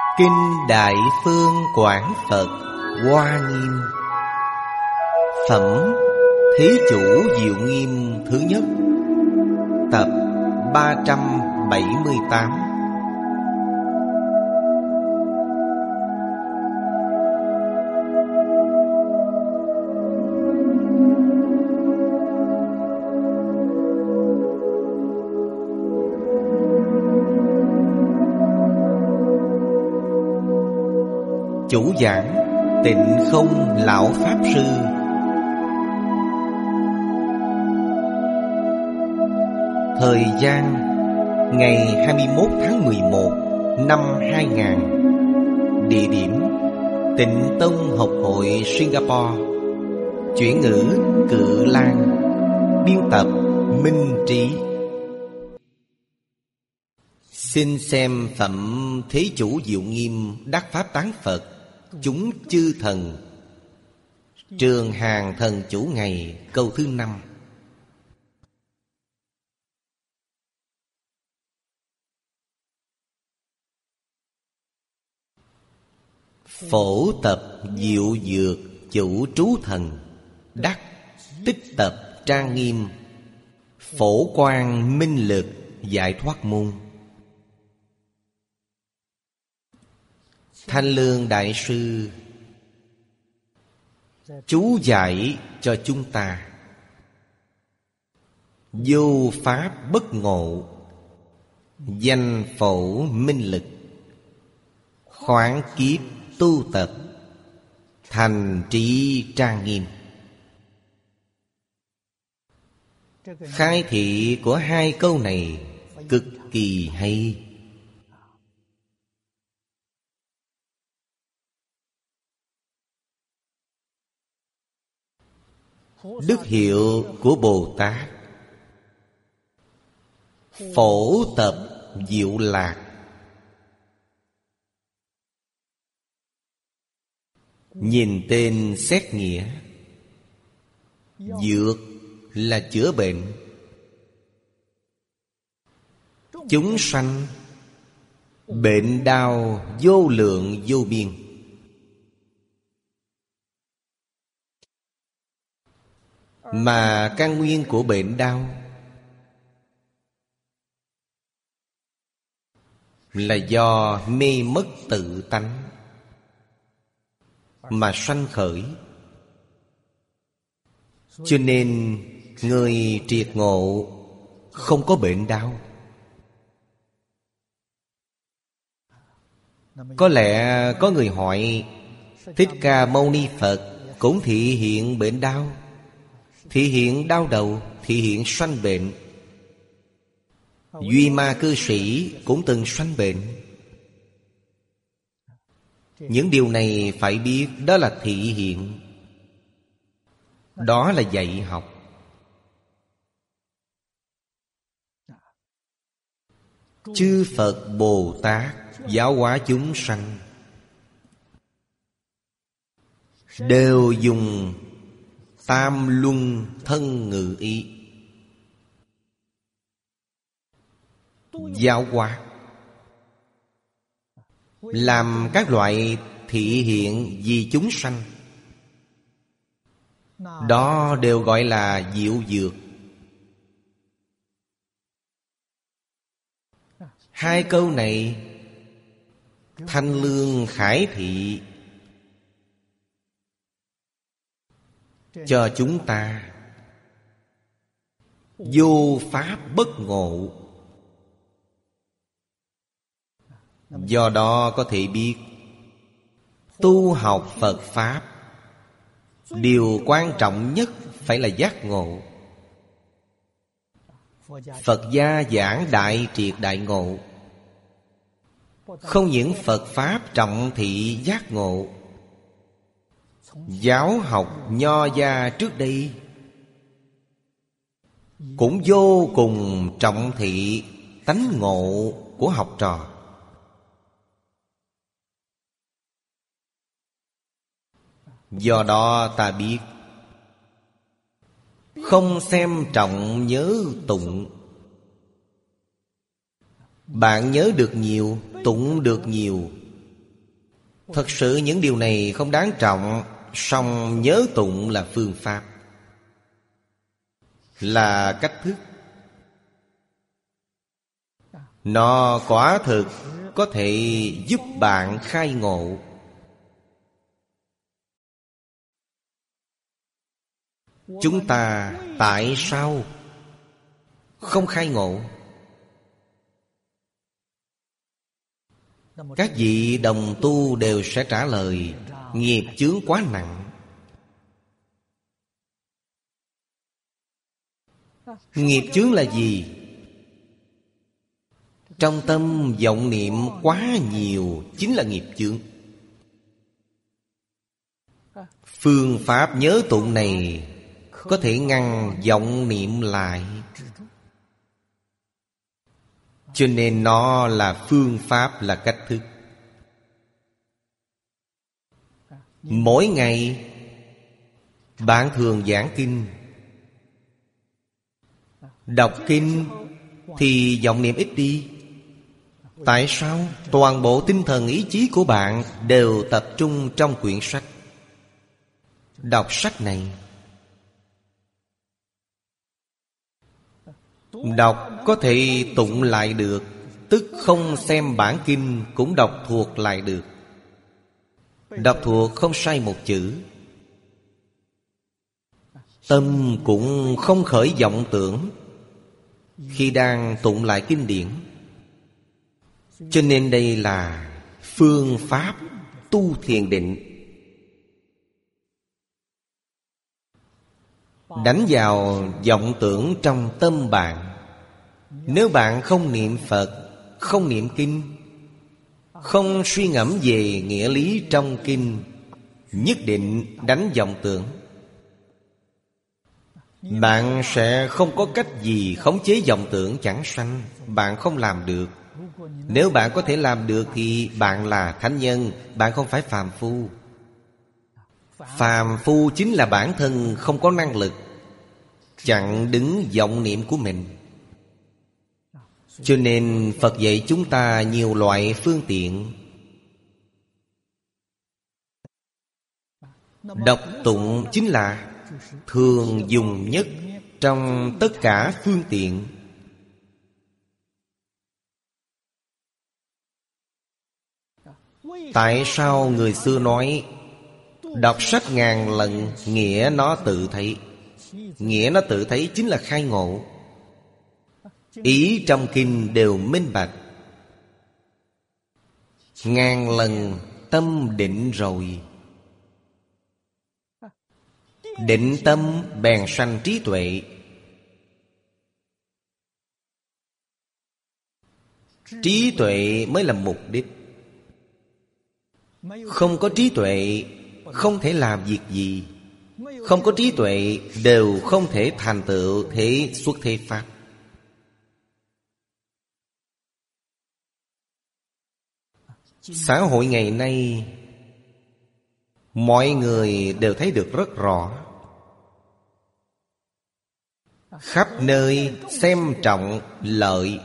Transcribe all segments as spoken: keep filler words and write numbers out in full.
Kinh Đại Phương Quảng Phật Hoa Nghiêm. Phẩm Thí Chủ Diệu Nghiêm thứ nhất. Tập ba trăm bảy mươi tám. Chủ giảng Tịnh Không Lão Pháp Sư. Thời gian ngày hai mươi mốt tháng mười một năm hai nghìn. Địa điểm Tịnh Tông Học Hội Singapore. Chuyển ngữ Cự Lan. Biên tập Minh Trí. Xin xem phẩm Thế Chủ Diệu Nghiêm Đắc Pháp Tán Phật Chúng Chư Thần, Trường Hàng Thần Chủ Ngày, câu thứ năm. Phổ tập diệu dược chủ trú thần, đắc tích tập trang nghiêm, phổ quang minh lực giải thoát môn. Thanh Lương Đại Sư chú giải cho chúng ta: vô pháp bất ngộ, danh phổ minh lực, khoáng kiếp tu tập, thành trí trang nghiêm. Khai thị của hai câu này cực kỳ hay. Đức hiệu của Bồ Tát: phổ tập diệu lạc. Nhìn tên xét nghĩa, dược là chữa bệnh, chúng sanh bệnh đau vô lượng vô biên. Mà căn nguyên của bệnh đau là do mê mất tự tánh mà sanh khởi. Cho nên người triệt ngộ không có bệnh đau. Có lẽ có người hỏi: Thích Ca Mâu Ni Phật cũng thị hiện bệnh đau, thị hiện đau đầu, thị hiện sanh bệnh. Duy Ma Cư Sĩ cũng từng sanh bệnh. Những điều này phải biết đó là thị hiện, đó là dạy học. Chư Phật Bồ Tát giáo hóa chúng sanh đều dùng tam luân thân ngự ý giáo hóa, làm các loại thị hiện vì chúng sanh. Đó đều gọi là diệu dược. Hai câu này Thanh Lương khải thị cho chúng ta vô pháp bất ngộ. Do đó có thể biết tu học Phật Pháp, điều quan trọng nhất phải là giác ngộ. Phật gia giảng đại triệt đại ngộ. Không những Phật Pháp trọng thị giác ngộ, giáo học Nho gia trước đây cũng vô cùng trọng thị tánh ngộ của học trò. Do đó ta biết không xem trọng nhớ tụng. Bạn nhớ được nhiều, tụng được nhiều, Thật sự những điều này không đáng trọng, song nhớ tụng là phương pháp, là cách thức. Nó quả thực có thể giúp bạn khai ngộ. Chúng ta tại sao không khai ngộ? Các vị đồng tu đều sẽ trả lời: nghiệp chướng quá nặng. Nghiệp chướng là gì? Trong tâm vọng niệm quá nhiều chính là nghiệp chướng. Phương pháp nhớ tụng này có thể ngăn vọng niệm lại, cho nên nó là phương pháp, là cách thức. Mỗi ngày bạn thường giảng kinh, đọc kinh thì vọng niệm ít đi. Tại sao? Toàn bộ tinh thần ý chí của bạn đều tập trung trong quyển sách. Đọc sách này, đọc có thể tụng lại được, tức không xem bản kinh cũng đọc thuộc lại được. Đọc thuộc không sai một chữ. Tâm cũng không khởi vọng tưởng khi đang tụng lại kinh điển. Cho nên đây là phương pháp tu thiền định. Đánh vào vọng tưởng trong tâm bạn. Nếu bạn không niệm Phật, không niệm kinh, không suy ngẫm về nghĩa lý trong kinh, nhất định đánh vọng tưởng. Bạn sẽ không có cách gì khống chế vọng tưởng chẳng sanh. Bạn không làm được. Nếu bạn có thể làm được thì bạn là thánh nhân, bạn không phải phàm phu. Phàm phu chính là bản thân không có năng lực chặn đứng vọng niệm của mình. Cho nên Phật dạy chúng ta nhiều loại phương tiện. Đọc tụng chính là thường dùng nhất trong tất cả phương tiện. Tại sao người xưa nói đọc sách ngàn lần, nghĩa nó tự thấy? Nghĩa nó tự thấy chính là khai ngộ. Ý trong kinh đều minh bạch. Ngàn lần tâm định rồi, định tâm bèn sanh trí tuệ. Trí tuệ mới là mục đích. Không có trí tuệ không thể làm việc gì. Không có trí tuệ đều không thể thành tựu thế xuất thế pháp. Xã hội ngày nay mọi người đều thấy được rất rõ. Khắp nơi xem trọng lợi,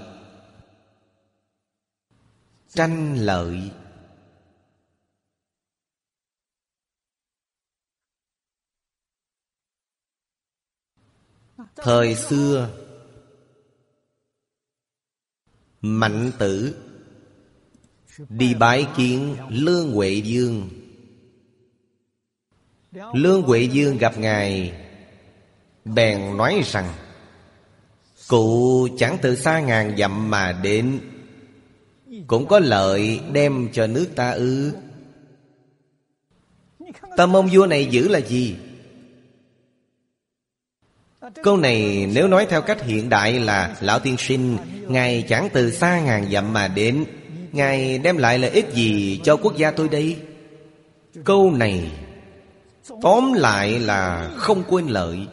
tranh lợi. Thời xưa Mạnh Tử đi bái kiến Lương Huệ Dương. Lương Huệ Dương gặp ngài bèn nói rằng: cụ chẳng từ xa ngàn dặm mà đến, cũng có lợi đem cho nước ta ư? Tâm ông vua này giữ là gì? Câu này nếu nói theo cách hiện đại là: lão tiên sinh, ngài chẳng từ xa ngàn dặm mà đến, ngài đem lại lợi ích gì cho quốc gia tôi đây? Câu này tóm lại là không quên lợi.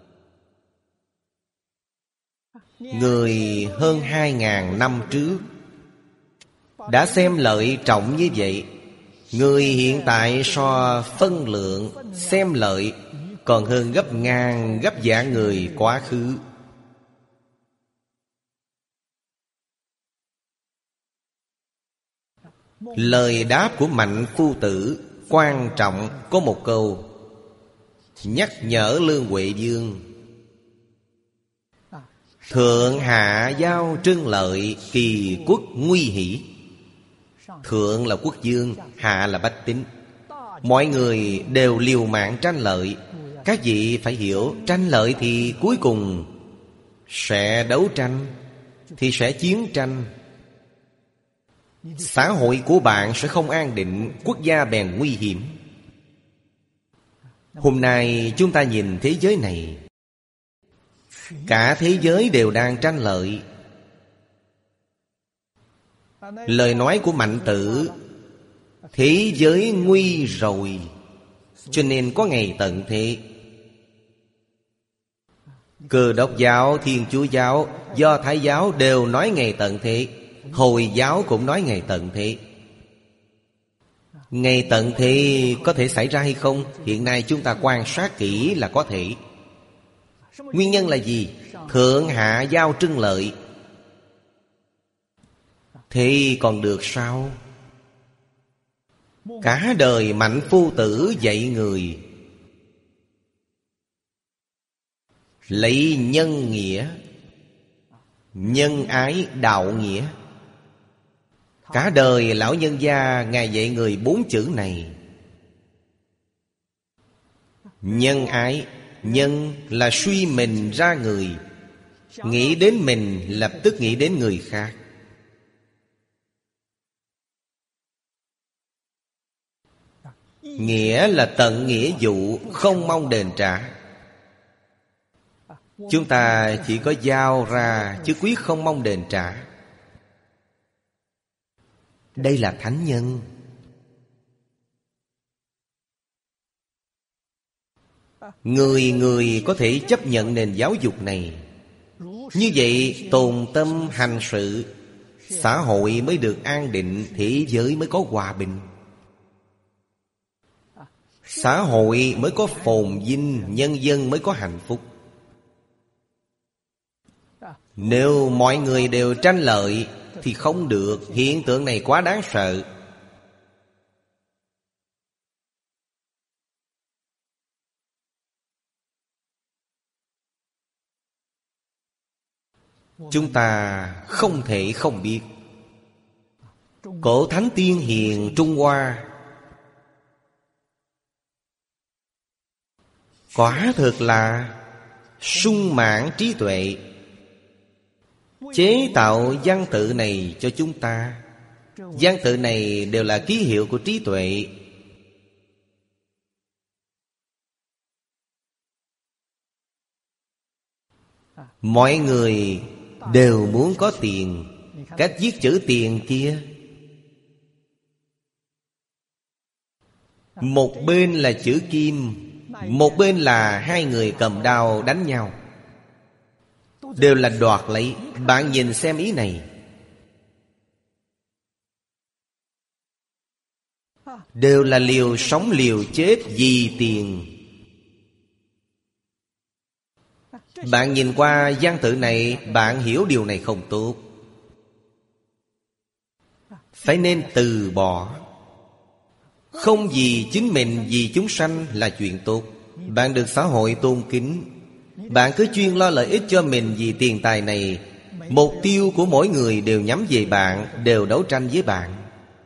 Người hơn hai ngàn năm trước đã xem lợi trọng như vậy. Người hiện tại so phân lượng xem lợi còn hơn gấp ngàn gấp vạn người quá khứ. Lời đáp của Mạnh Phu Tử quan trọng có một câu, nhắc nhở Lương Huệ Dương: thượng hạ giao trưng lợi, kỳ quốc nguy hỷ. Thượng là quốc dương, hạ là bách tính. Mọi người đều liều mạng tranh lợi. Các vị phải hiểu, tranh lợi thì cuối cùng sẽ đấu tranh, thì sẽ chiến tranh. Xã hội của bạn sẽ không an định, quốc gia bèn nguy hiểm. Hôm nay chúng ta nhìn thế giới này, cả thế giới đều đang tranh lợi. Lời nói của Mạnh Tử, thế giới nguy rồi, cho nên có ngày tận thế. Cơ đốc giáo, Thiên Chúa giáo, Do Thái giáo đều nói ngày tận thế. Hồi giáo cũng nói ngày tận thế. Ngày tận thế có thể xảy ra hay không? Hiện nay chúng ta quan sát kỹ là có thể. Nguyên nhân là gì? Thượng hạ giao trưng lợi. Thế còn được sao? Cả đời Mạnh Phu Tử dạy người lấy nhân nghĩa, nhân ái đạo nghĩa. Cả đời lão nhân gia Ngài dạy người bốn chữ này. Nhân ái, nhân là suy mình ra người, nghĩ đến mình lập tức nghĩ đến người khác. Nghĩa là tận nghĩa vụ, không mong đền trả. Chúng ta chỉ có giao ra chứ quyết không mong đền trả. Đây là thánh nhân. Người người có thể chấp nhận nền giáo dục này. Như vậy tồn tâm hành sự, xã hội mới được an định, thế giới mới có hòa bình, xã hội mới có phồn vinh, nhân dân mới có hạnh phúc. Nếu mọi người đều tranh lợi thì không được. Hiện tượng này quá đáng sợ. Chúng ta không thể không biết. Cổ thánh tiên hiền Trung Hoa quả thực là sung mãn trí tuệ, chế tạo văn tự này cho chúng ta. Văn tự này đều là ký hiệu của trí tuệ. Mọi người đều muốn có tiền. Cách viết chữ tiền kia, một bên là chữ kim, một bên là hai người cầm đao đánh nhau, đều là đoạt lấy. Bạn nhìn xem ý này, đều là liều sống liều chết vì tiền. Bạn nhìn qua văn tự này, bạn hiểu điều này không tốt. Phải nên từ bỏ. Không vì chính mình, vì chúng sanh là chuyện tốt. Bạn được xã hội tôn kính. Bạn cứ chuyên lo lợi ích cho mình vì tiền tài này. Mục tiêu của mỗi người đều nhắm về bạn, đều đấu tranh với bạn.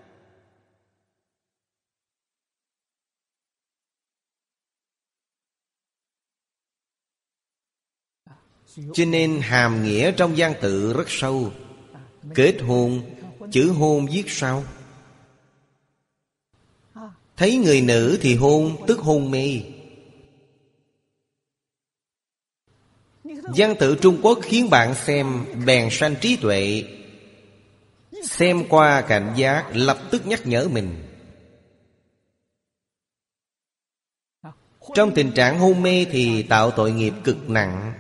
Cho nên hàm nghĩa trong văn tự rất sâu. Kết hôn, chữ hôn viết sao? Thấy người nữ thì hôn, tức hôn mê. Văn tự Trung Quốc khiến bạn xem bèn sanh trí tuệ. Xem qua cảnh giác, lập tức nhắc nhở mình. Trong tình trạng hôn mê thì tạo tội nghiệp cực nặng.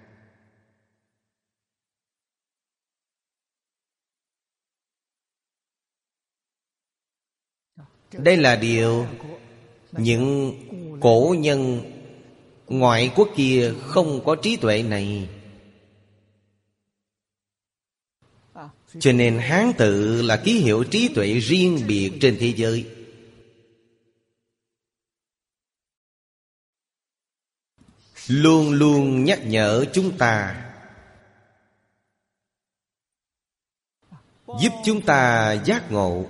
Đây là điều những cổ nhân ngoại quốc kia không có trí tuệ này. Cho nên Hán tự là ký hiệu trí tuệ riêng biệt trên thế giới. Luôn luôn nhắc nhở chúng ta, giúp chúng ta giác ngộ.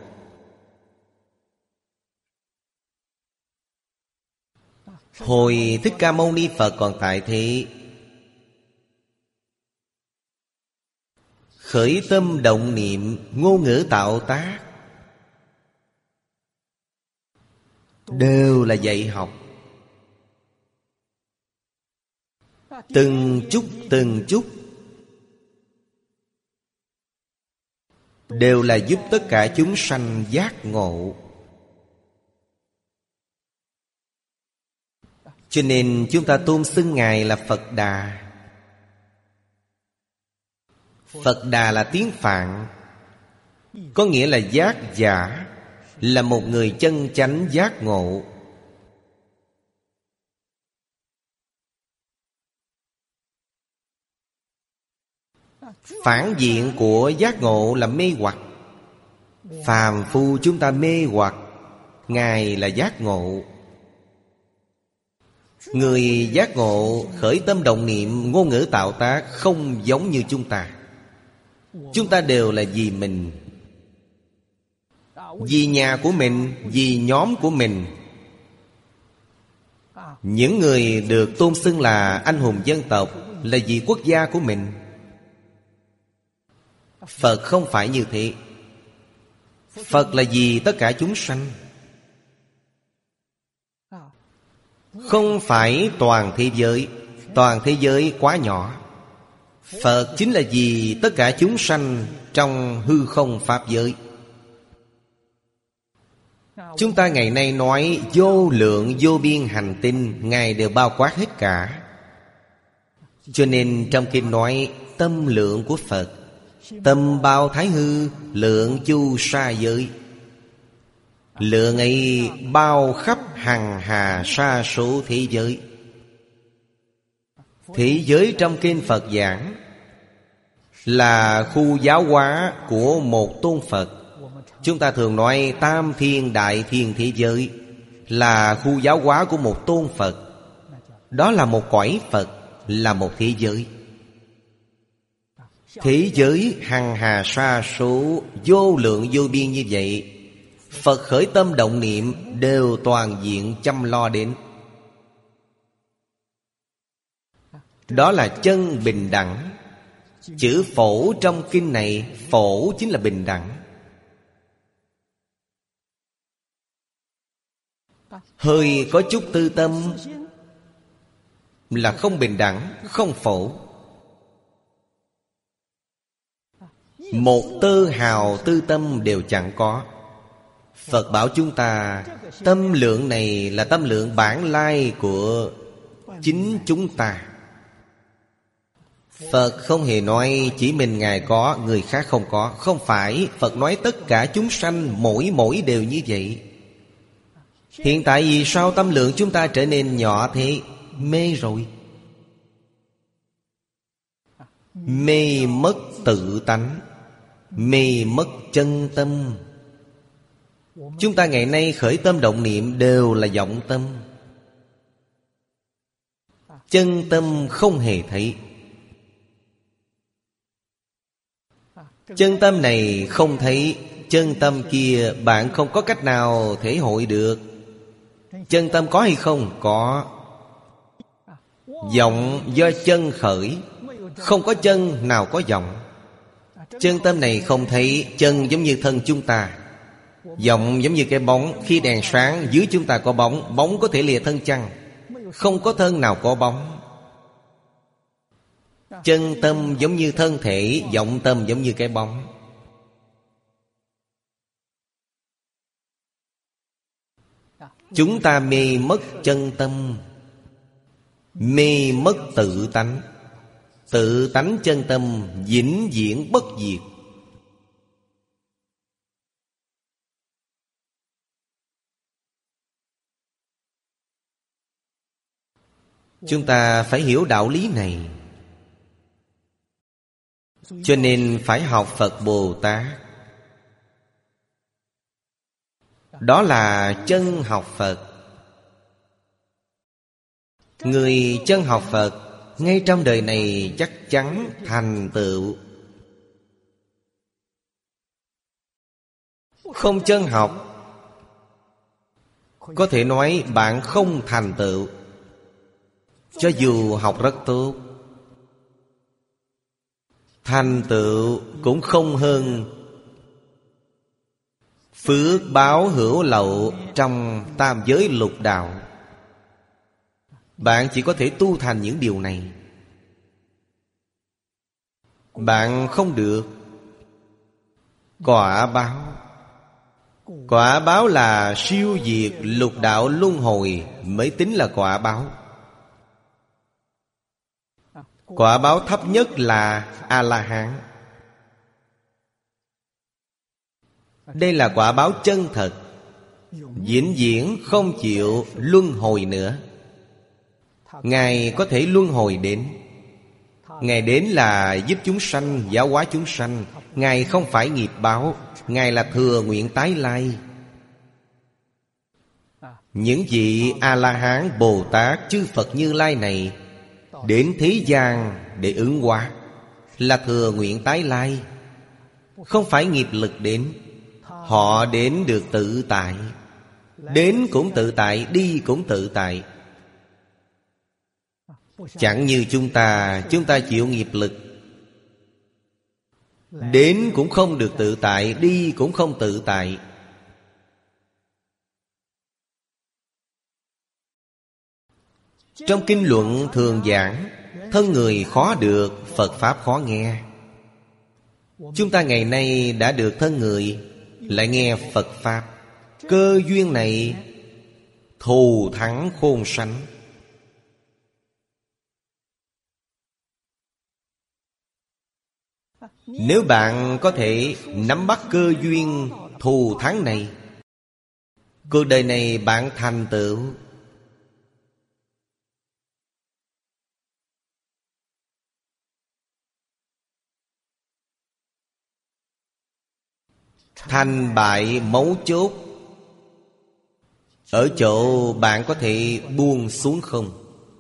Hồi Thích Ca Mâu Ni Phật còn tại thế, khởi tâm động niệm, ngôn ngữ tạo tác đều là dạy học. Từng chút từng chút đều là giúp tất cả chúng sanh giác ngộ. Cho nên chúng ta tôn xưng Ngài là Phật Đà. Phật Đà là tiếng Phạn, có nghĩa là giác giả, là một người chân chánh giác ngộ. Phản diện của giác ngộ là mê hoặc. Phàm phu chúng ta mê hoặc, Ngài là giác ngộ. Người giác ngộ khởi tâm động niệm, ngôn ngữ tạo tác không giống như chúng ta. Chúng ta đều là vì mình, vì nhà của mình, vì nhóm của mình. Những người được tôn xưng là anh hùng dân tộc là vì quốc gia của mình. Phật không phải như thế. Phật là vì tất cả chúng sanh, không phải toàn thế giới. Toàn thế giới quá nhỏ. Phật chính là vì tất cả chúng sanh trong hư không pháp giới. Chúng ta ngày nay nói vô lượng vô biên hành tinh, Ngài đều bao quát hết cả. Cho nên trong kinh nói tâm lượng của Phật, tâm bao thái hư, lượng chu sa giới. Lượng ấy bao khắp hằng hà sa số thế giới. Thế giới trong kinh Phật giảng là khu giáo hóa của một tôn Phật. Chúng ta thường nói tam thiên đại thiên thế giới là khu giáo hóa của một tôn Phật. Đó là một cõi Phật, là một thế giới. Thế giới hằng hà sa số, vô lượng vô biên như vậy, Phật khởi tâm động niệm đều toàn diện chăm lo đến. Đó là chân bình đẳng. Chữ phổ trong kinh này, phổ chính là bình đẳng. Hơi có chút tư tâm là không bình đẳng, không phổ. Một tơ hào tư tâm đều chẳng có. Phật bảo chúng ta, tâm lượng này là tâm lượng bản lai của chính chúng ta. Phật không hề nói chỉ mình Ngài có, người khác không có. Không phải, Phật nói tất cả chúng sanh mỗi mỗi đều như vậy. Hiện tại vì sao tâm lượng chúng ta trở nên nhỏ thế? Mê rồi. Mê mất tự tánh, mê mất chân tâm. Chúng ta ngày nay khởi tâm động niệm đều là vọng tâm. Chân tâm không hề thấy. Chân tâm này không thấy, chân tâm kia bạn không có cách nào thể hội được. Chân tâm có hay không? Có. Vọng do chân khởi, không có chân nào có vọng. Chân tâm này không thấy. Chân giống như thân chúng ta, vọng giống như cái bóng. Khi đèn sáng dưới chúng ta có bóng, bóng có thể lìa thân chăng? Không có thân nào có bóng. Chân tâm giống như thân thể, vọng tâm giống như cái bóng. Chúng ta mê mất chân tâm, mê mất tự tánh. Tự tánh chân tâm vĩnh viễn bất diệt. Chúng ta phải hiểu đạo lý này. Cho nên phải học Phật Bồ Tát. Đó là chân học Phật. Người chân học Phật ngay trong đời này chắc chắn thành tựu. Không chân học, có thể nói bạn không thành tựu. Cho dù học rất tốt, thành tựu cũng không hơn phước báo hữu lậu trong tam giới lục đạo. Bạn chỉ có thể tu thành những điều này. Bạn không được quả báo. Quả báo là siêu diệt lục đạo luân hồi mới tính là quả báo. Quả báo thấp nhất là A-la-hán. Đây là quả báo chân thật, vĩnh viễn không chịu luân hồi nữa. Ngài có thể luân hồi đến. Ngài đến là giúp chúng sanh, giáo hóa chúng sanh. Ngài không phải nghiệp báo, Ngài là thừa nguyện tái lai. Những vị A-la-hán, Bồ Tát, chư Phật Như Lai này đến thế gian để ứng hóa, là thừa nguyện tái lai, không phải nghiệp lực đến. Họ đến được tự tại. Đến cũng tự tại, đi cũng tự tại. Chẳng như chúng ta, chúng ta chịu nghiệp lực. Đến cũng không được tự tại, đi cũng không tự tại. Trong kinh luận thường giảng, thân người khó được, Phật Pháp khó nghe. Chúng ta ngày nay đã được thân người, lại nghe Phật Pháp. Cơ duyên này thù thắng khôn sánh. Nếu bạn có thể nắm bắt cơ duyên thù thắng này, cuộc đời này bạn thành tựu. Thành bại mấu chốt ở chỗ bạn có thể buông xuống không.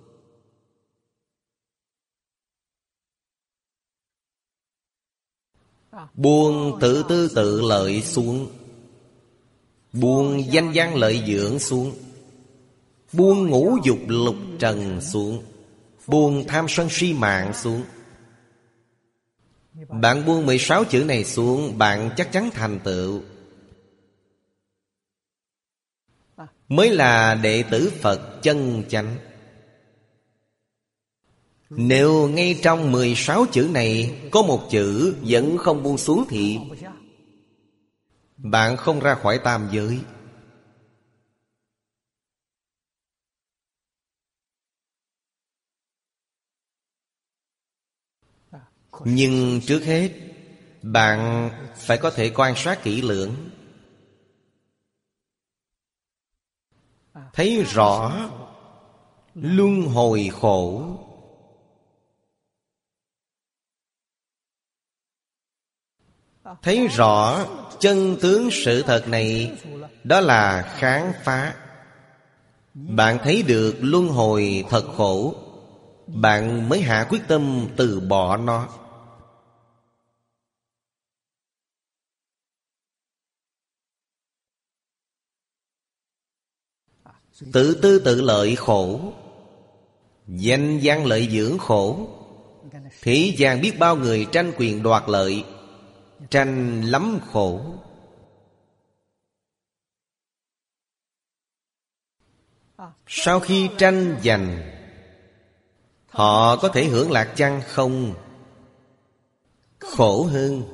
Buông tự tư tự lợi xuống, buông danh văn lợi dưỡng xuống, buông ngũ dục lục trần xuống, buông tham sân si mạng xuống. Bạn buông mười sáu chữ này xuống, bạn chắc chắn thành tựu. Mới là đệ tử Phật chân chánh. Nếu ngay trong mười sáu chữ này có một chữ vẫn không buông xuống thì bạn không ra khỏi tam giới. Nhưng trước hết bạn phải có thể quan sát kỹ lưỡng, thấy rõ luân hồi khổ. Thấy rõ chân tướng sự thật này, đó là khám phá. Bạn thấy được luân hồi thật khổ, bạn mới hạ quyết tâm từ bỏ nó. Tự tư tự lợi khổ, danh văn lợi dưỡng khổ. Thế gian biết bao người tranh quyền đoạt lợi, tranh lắm khổ. Sau khi tranh giành, họ có thể hưởng lạc chăng? Không, khổ hơn.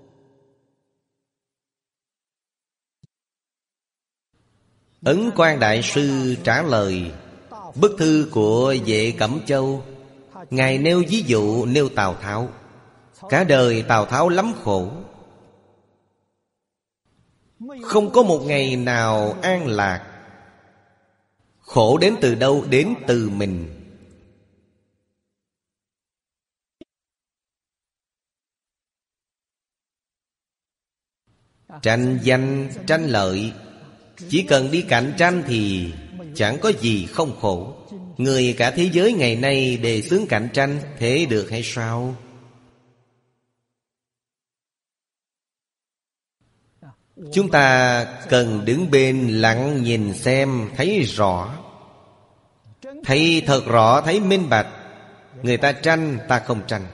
Ấn Quang Đại Sư trả lời bức thư của Vệ Cẩm Châu. Ngài nêu ví dụ, nêu Tào Tháo. Cả đời Tào Tháo lắm khổ, không có một ngày nào an lạc. Khổ đến từ đâu? Đến từ mình. tranh danh, tranh lợi. Chỉ cần đi cạnh tranh thì chẳng có gì không khổ. Người cả thế giới ngày nay đề xướng cạnh tranh, thế được hay sao? Chúng ta cần đứng bên lặng nhìn xem, thấy rõ. Thấy thật rõ, thấy minh bạch. Người ta tranh, ta không tranh.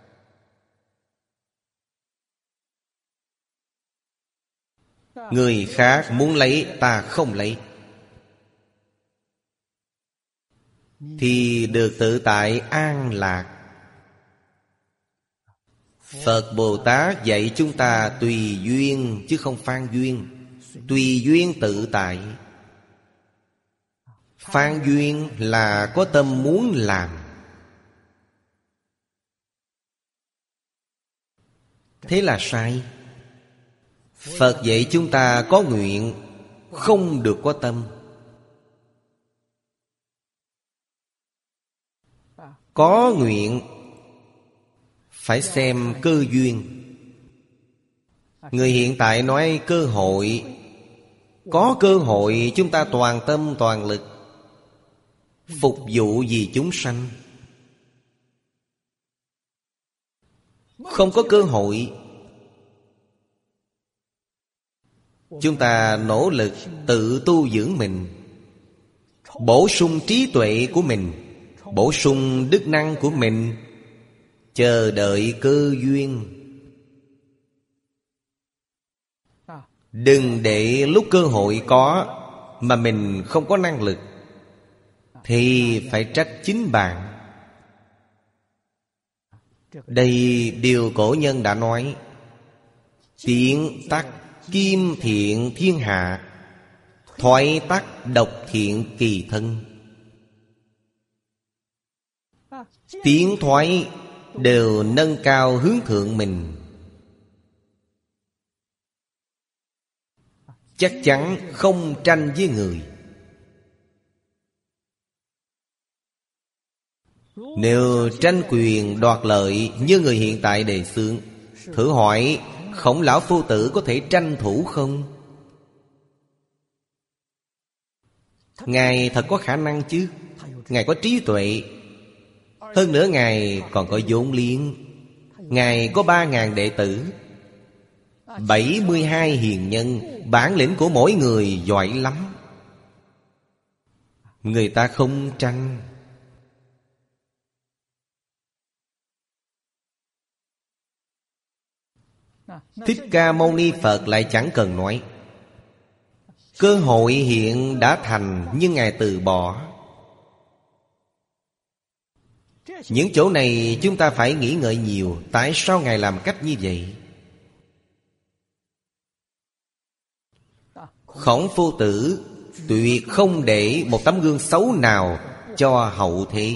Người khác muốn lấy, ta không lấy, thì được tự tại an lạc. Phật Bồ Tát dạy chúng ta tùy duyên chứ không phan duyên. Tùy duyên tự tại. Phan duyên là có tâm muốn làm. Thế là sai. Phật dạy chúng ta có nguyện, không được có tâm. Có nguyện phải xem cơ duyên. Người hiện tại nói cơ hội. Có cơ hội chúng ta toàn tâm toàn lực phục vụ vì chúng sanh. Không có cơ hội, chúng ta nỗ lực tự tu dưỡng mình, bổ sung trí tuệ của mình, bổ sung đức năng của mình, chờ đợi cơ duyên. Đừng để lúc cơ hội có mà mình không có năng lực, thì phải trách chính bạn. Đây điều cổ nhân đã nói: tiện tắc kim thiện thiên hạ, thoái tắc độc thiện kỳ thân. Tiến thoái đều nâng cao hướng thượng mình. Chắc chắn không tranh với người. Nếu tranh quyền đoạt lợi như người hiện tại đề xướng, thử hỏi Khổng lão phu tử có thể tranh thủ không? Ngài thật có khả năng chứ. Ngài có trí tuệ. Hơn nữa Ngài còn có vốn liếng. Ngài có ba ngàn đệ tử, bảy mươi hai hiền nhân. Bản lĩnh của mỗi người giỏi lắm. Người ta không tranh. Thích Ca Mâu Ni Phật lại chẳng cần nói. Cơ hội hiện đã thành, nhưng Ngài từ bỏ. Những chỗ này chúng ta phải nghĩ ngợi nhiều. Tại sao Ngài làm cách như vậy? Khổng phu tử tuyệt không để một tấm gương xấu nào cho hậu thế.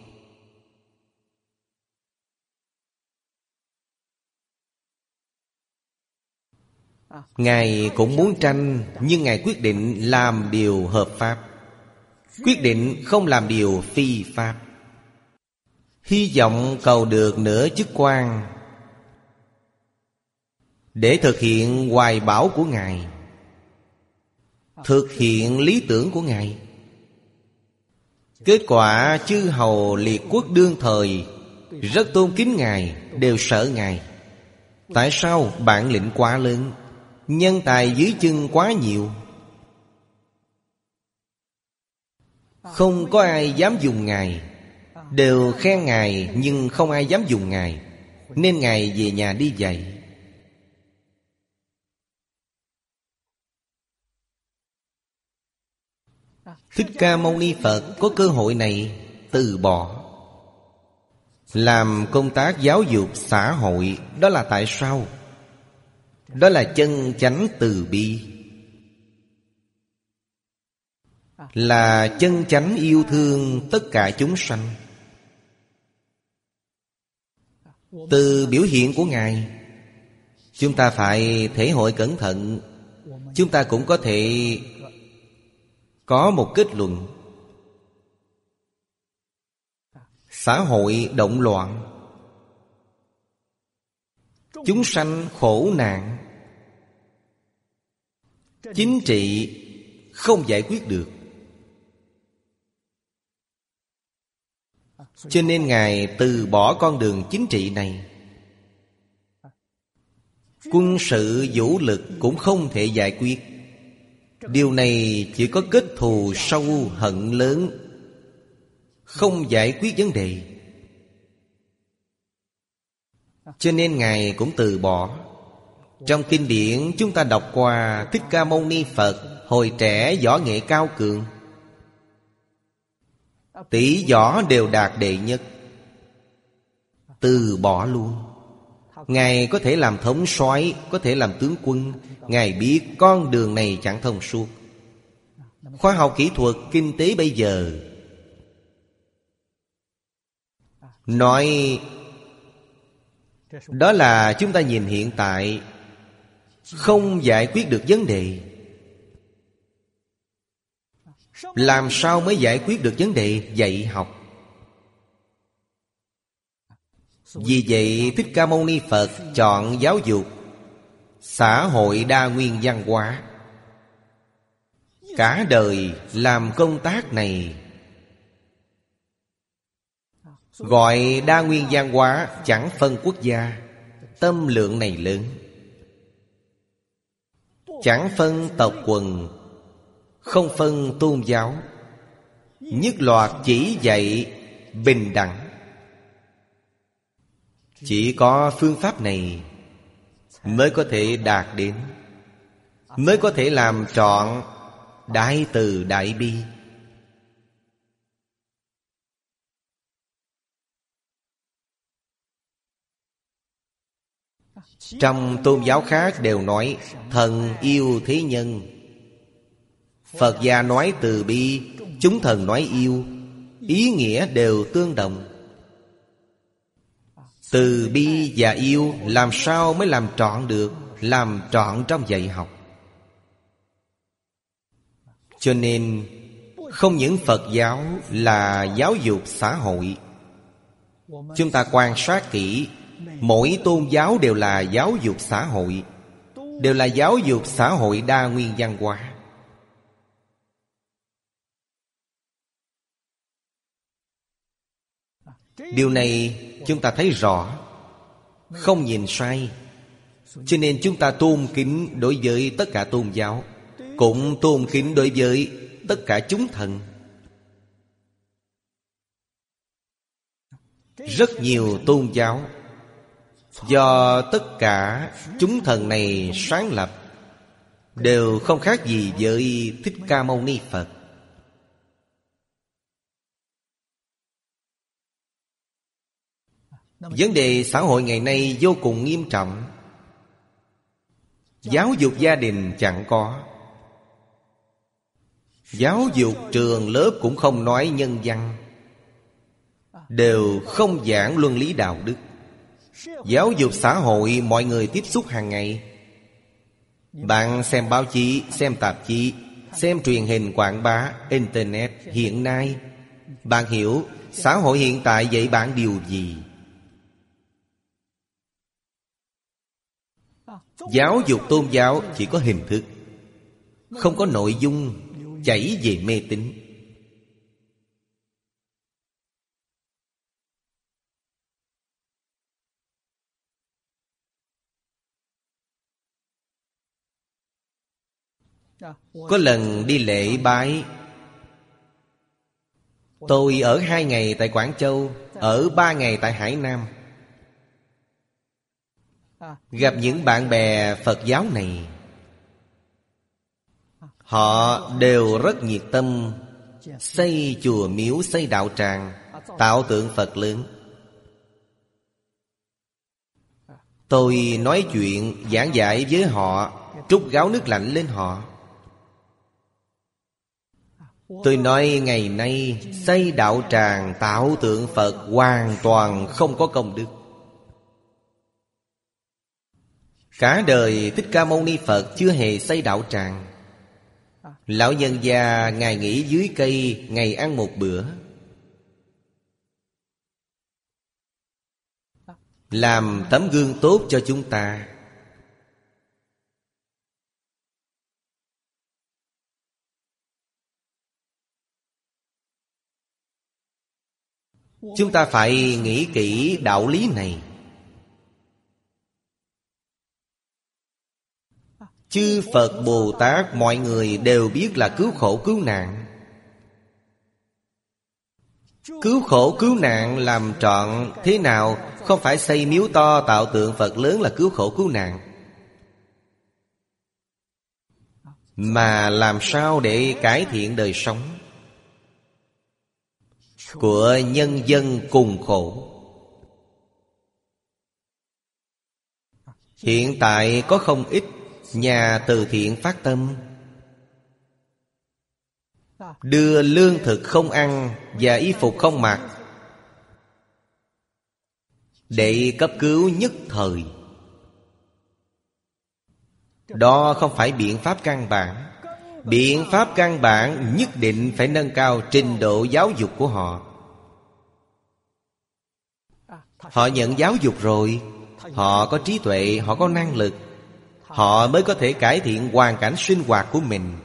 Ngài cũng muốn tranh, nhưng Ngài quyết định làm điều hợp pháp, quyết định không làm điều phi pháp. Hy vọng cầu được nửa chức quan để thực hiện hoài bão của Ngài, thực hiện lý tưởng của Ngài. Kết quả chư hầu liệt quốc đương thời rất tôn kính Ngài, đều sợ Ngài. Tại sao? Bản lĩnh quá lớn, nhân tài dưới chân quá nhiều. Không có ai dám dùng Ngài. Đều khen Ngài nhưng không ai dám dùng Ngài, nên Ngài về nhà đi dạy. Thích Ca Mâu Ni Phật có cơ hội này từ bỏ, làm công tác giáo dục xã hội. Đó là tại sao? Đó là chân chánh từ bi, là chân chánh yêu thương tất cả chúng sanh. Từ biểu hiện của Ngài, chúng ta phải thể hội cẩn thận. Chúng ta cũng có thể có một kết luận. Xã hội động loạn, chúng sanh khổ nạn, chính trị không giải quyết được. Cho nên Ngài từ bỏ con đường chính trị này. Quân sự vũ lực cũng không thể giải quyết. Điều này chỉ có kết thù sâu hận lớn, không giải quyết vấn đề. Cho nên Ngài cũng từ bỏ. Trong kinh điển chúng ta đọc qua Thích Ca Mâu Ni Phật hồi trẻ võ nghệ cao cường, tỷ võ đều đạt đệ nhất, từ bỏ luôn. Ngài có thể làm thống soái, có thể làm tướng quân. Ngài biết con đường này chẳng thông suốt. Khoa học kỹ thuật, kinh tế bây giờ nói đó là chúng ta nhìn hiện tại, không giải quyết được vấn đề. Làm sao mới giải quyết được vấn đề? Dạy học. Vì vậy Thích Ca Mâu Ni Phật chọn giáo dục xã hội đa nguyên văn hóa. Cả đời làm công tác này. Gọi đa nguyên văn hóa, chẳng phân quốc gia. Tâm lượng này lớn. Chẳng phân tộc quần, không phân tôn giáo, nhất loạt chỉ dạy bình đẳng. Chỉ có phương pháp này mới có thể đạt đến, mới có thể làm trọn đại từ đại bi. Trong tôn giáo khác đều nói thần yêu thế nhân. Phật gia nói từ bi, chúng thần nói yêu. Ý nghĩa đều tương đồng. Từ bi và yêu làm sao mới làm trọn được? Làm trọn trong dạy học. Cho nên không những Phật giáo là giáo dục xã hội. Chúng ta quan sát kỹ, mỗi tôn giáo đều là giáo dục xã hội, đều là giáo dục xã hội đa nguyên văn hóa. Điều này chúng ta thấy rõ, không nhìn sai. Cho nên chúng ta tôn kính đối với tất cả tôn giáo, cũng tôn kính đối với tất cả chúng thần. Rất nhiều tôn giáo do tất cả chúng thần này sáng lập, đều không khác gì với Thích Ca Mâu Ni Phật. Vấn đề xã hội ngày nay vô cùng nghiêm trọng. Giáo dục gia đình chẳng có, giáo dục trường lớp cũng không nói nhân văn, đều không giảng luân lý đạo đức. Giáo dục xã hội mọi người tiếp xúc hàng ngày. Bạn xem báo chí, xem tạp chí, xem truyền hình quảng bá, internet hiện nay, bạn hiểu xã hội hiện tại dạy bạn điều gì? Giáo dục tôn giáo chỉ có hình thức, không có nội dung, chảy về mê tín. Có lần đi lễ bái, tôi ở hai ngày tại Quảng Châu, ở ba ngày tại Hải Nam. Gặp những bạn bè Phật giáo này, họ đều rất nhiệt tâm, xây chùa miếu, xây đạo tràng, tạo tượng Phật lớn. Tôi nói chuyện, giảng giải với họ, trút gáo nước lạnh lên họ. Tôi nói ngày nay xây đạo tràng, tạo tượng Phật hoàn toàn không có công đức. Cả đời Thích Ca Mâu Ni Phật chưa hề xây đạo tràng. Lão nhân già Ngài nghỉ dưới cây, ngày ăn một bữa, làm tấm gương tốt cho chúng ta. Chúng ta phải nghĩ kỹ đạo lý này. Chư Phật Bồ Tát mọi người đều biết là cứu khổ cứu nạn. Cứu khổ cứu nạn làm trọn thế nào? Không phải xây miếu to tạo tượng Phật lớn là cứu khổ cứu nạn, mà làm sao để cải thiện đời sống của nhân dân cùng khổ. Hiện tại có không ít nhà từ thiện phát tâm đưa lương thực không ăn và y phục không mặc để cấp cứu nhất thời. Đó không phải biện pháp căn bản. Biện pháp căn bản nhất định phải nâng cao trình độ giáo dục của họ. Họ nhận giáo dục rồi, họ có trí tuệ, họ có năng lực, họ mới có thể cải thiện hoàn cảnh sinh hoạt của mình.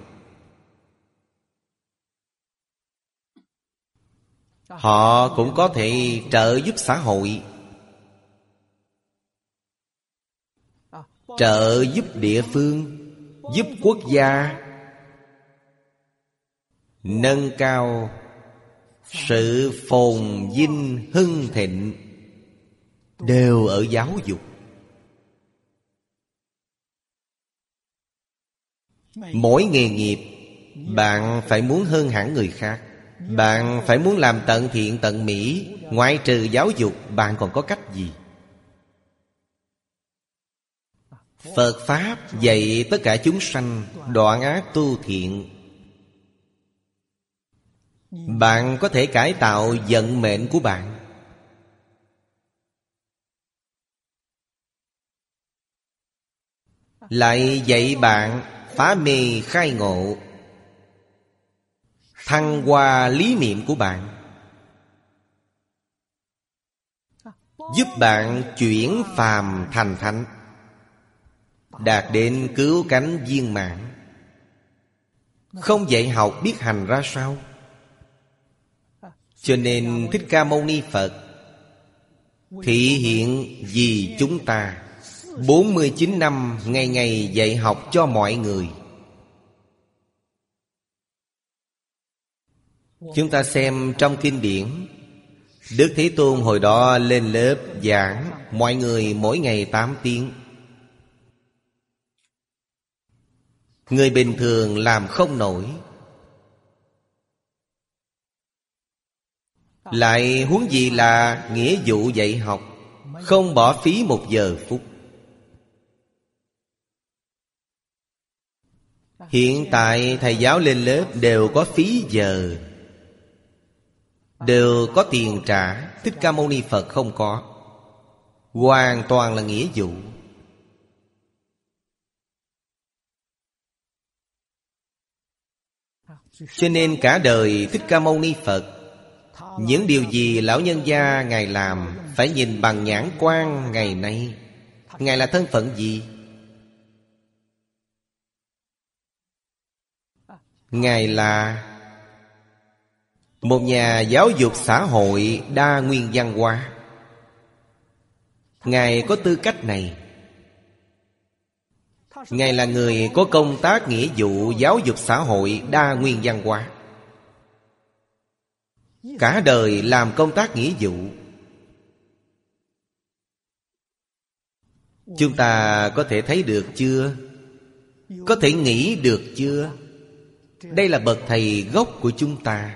Họ cũng có thể trợ giúp xã hội, trợ giúp địa phương, giúp quốc gia, nâng cao sự phồn vinh hưng thịnh, đều ở giáo dục. Mỗi nghề nghiệp bạn phải muốn hơn hẳn người khác. Bạn phải muốn làm tận thiện tận mỹ. Ngoại trừ giáo dục, bạn còn có cách gì? Phật Pháp dạy tất cả chúng sanh đoạn ác tu thiện. Bạn có thể cải tạo vận mệnh của bạn. Lại dạy bạn phá mê khai ngộ, thăng hoa lý niệm của bạn, giúp bạn chuyển phàm thành thánh, đạt đến cứu cánh viên mãn. Không dạy học biết hành ra sao? Cho nên Thích Ca Mâu Ni Phật thị hiện vì chúng ta bốn mươi chín năm ngày ngày dạy học cho mọi người. Chúng ta xem trong kinh điển, Đức Thế Tôn hồi đó lên lớp giảng, mọi người mỗi ngày tám tiếng. Người bình thường làm không nổi, lại huống gì là nghĩa vụ dạy học, không bỏ phí một giờ phút. Hiện tại thầy giáo lên lớp đều có phí giờ, đều có tiền trả. Thích Ca Mâu Ni Phật không có, hoàn toàn là nghĩa vụ. Cho nên cả đời Thích Ca Mâu Ni Phật, những điều gì lão nhân gia Ngài làm phải nhìn bằng nhãn quan ngày nay. Ngài là thân phận gì? Ngài là một nhà giáo dục xã hội đa nguyên văn hóa. Ngài có tư cách này. Ngài là người có công tác nghĩa vụ giáo dục xã hội đa nguyên văn hóa. Cả đời làm công tác nghĩa vụ. Chúng ta có thể thấy được chưa? Có thể nghĩ được chưa? Đây là bậc thầy gốc của chúng ta.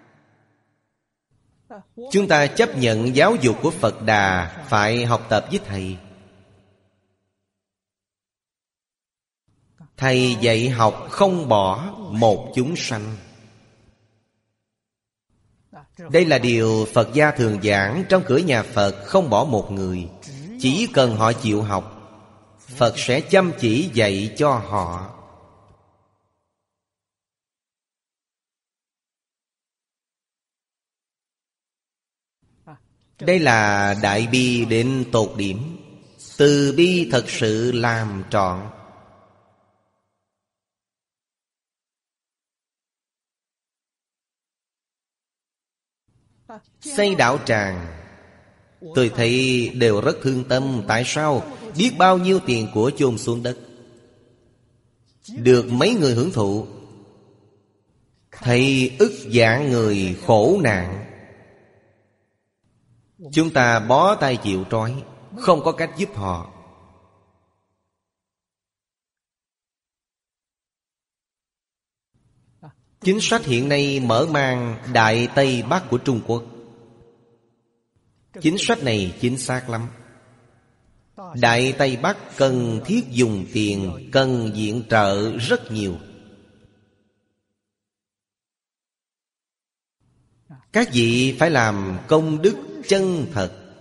Chúng ta chấp nhận giáo dục của Phật Đà, phải học tập với thầy. Thầy dạy học không bỏ một chúng sanh. Đây là điều Phật gia thường giảng trong cửa nhà Phật, không bỏ một người. Chỉ cần họ chịu học, Phật sẽ chăm chỉ dạy cho họ. Đây là đại bi đến tột điểm. Từ bi thật sự làm trọn. xây đạo tràng, tôi thấy đều rất thương tâm. Tại sao? Biết bao nhiêu tiền của chôn xuống đất, được mấy người hưởng thụ. Thấy ức vạn người khổ nạn, chúng ta bó tay chịu trói, không có cách giúp họ. Chính sách hiện nay mở mang Đại Tây Bắc của Trung Quốc. Chính sách này chính xác lắm. Đại Tây Bắc cần thiết dùng tiền, cần viện trợ rất nhiều. Các vị phải làm công đức chân thật,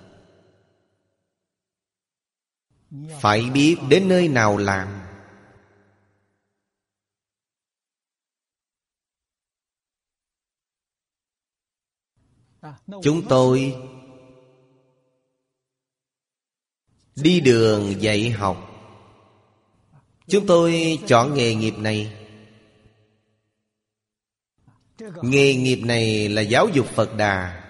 phải biết đến nơi nào làm. Chúng tôi đi đường dạy học, chúng tôi chọn nghề nghiệp này. Nghề nghiệp này là giáo dục Phật Đà.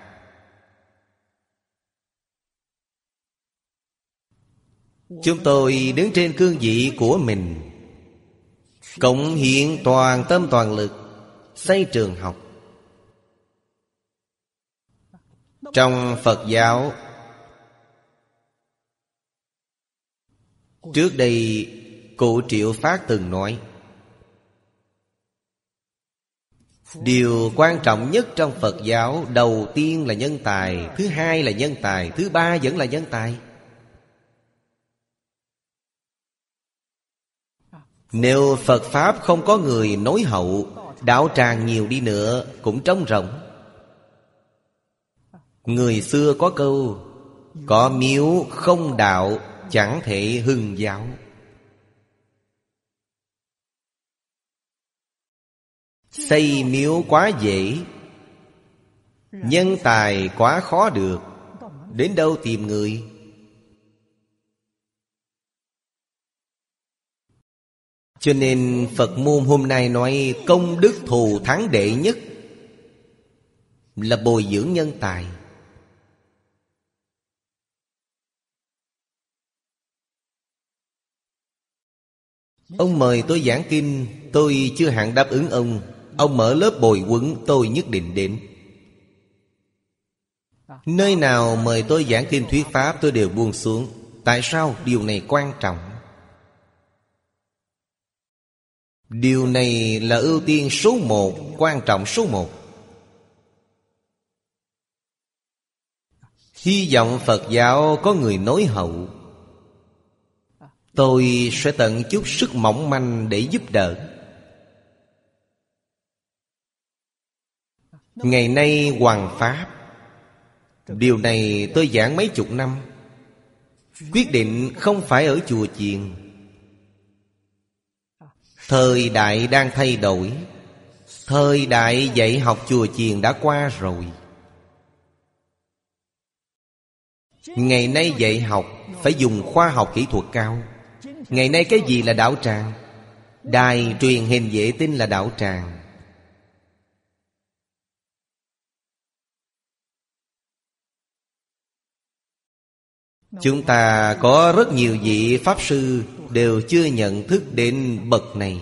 Chúng tôi đứng trên cương vị của mình, cống hiến toàn tâm toàn lực xây trường học. Trong Phật giáo, trước đây cụ Triệu Phát từng nói, điều quan trọng nhất trong Phật giáo, đầu tiên là nhân tài, thứ hai là nhân tài, thứ ba vẫn là nhân tài. Nếu Phật Pháp không có người nối hậu, đạo tràng nhiều đi nữa cũng trống rỗng. Người xưa có câu, có miếu không đạo chẳng thể hưng giáo. Xây miếu quá dễ, nhân tài quá khó được. Đến đâu tìm người? Cho nên Phật môn hôm nay nói công đức thù thắng đệ nhất là bồi dưỡng nhân tài. Ông mời tôi giảng kinh, tôi chưa hẳn đáp ứng ông. Ông mở lớp bồi huấn, tôi nhất định đến. Nơi nào mời tôi giảng kinh thuyết pháp, tôi đều buông xuống. Tại sao? Điều này quan trọng. Điều này là ưu tiên số một, quan trọng số một. Hy vọng Phật giáo có người nối hậu. Tôi sẽ tận chút sức mỏng manh để giúp đỡ. Ngày nay hoằng pháp, điều này tôi giảng mấy chục năm. Quyết định không phải ở chùa chiền. Thời đại đang thay đổi. Thời đại dạy học chùa chiền đã qua rồi. Ngày nay dạy học phải dùng khoa học kỹ thuật cao. Ngày nay cái gì là đạo tràng? Đài truyền hình vệ tinh là đạo tràng. Chúng ta có rất nhiều vị Pháp Sư đều chưa nhận thức đến bậc này.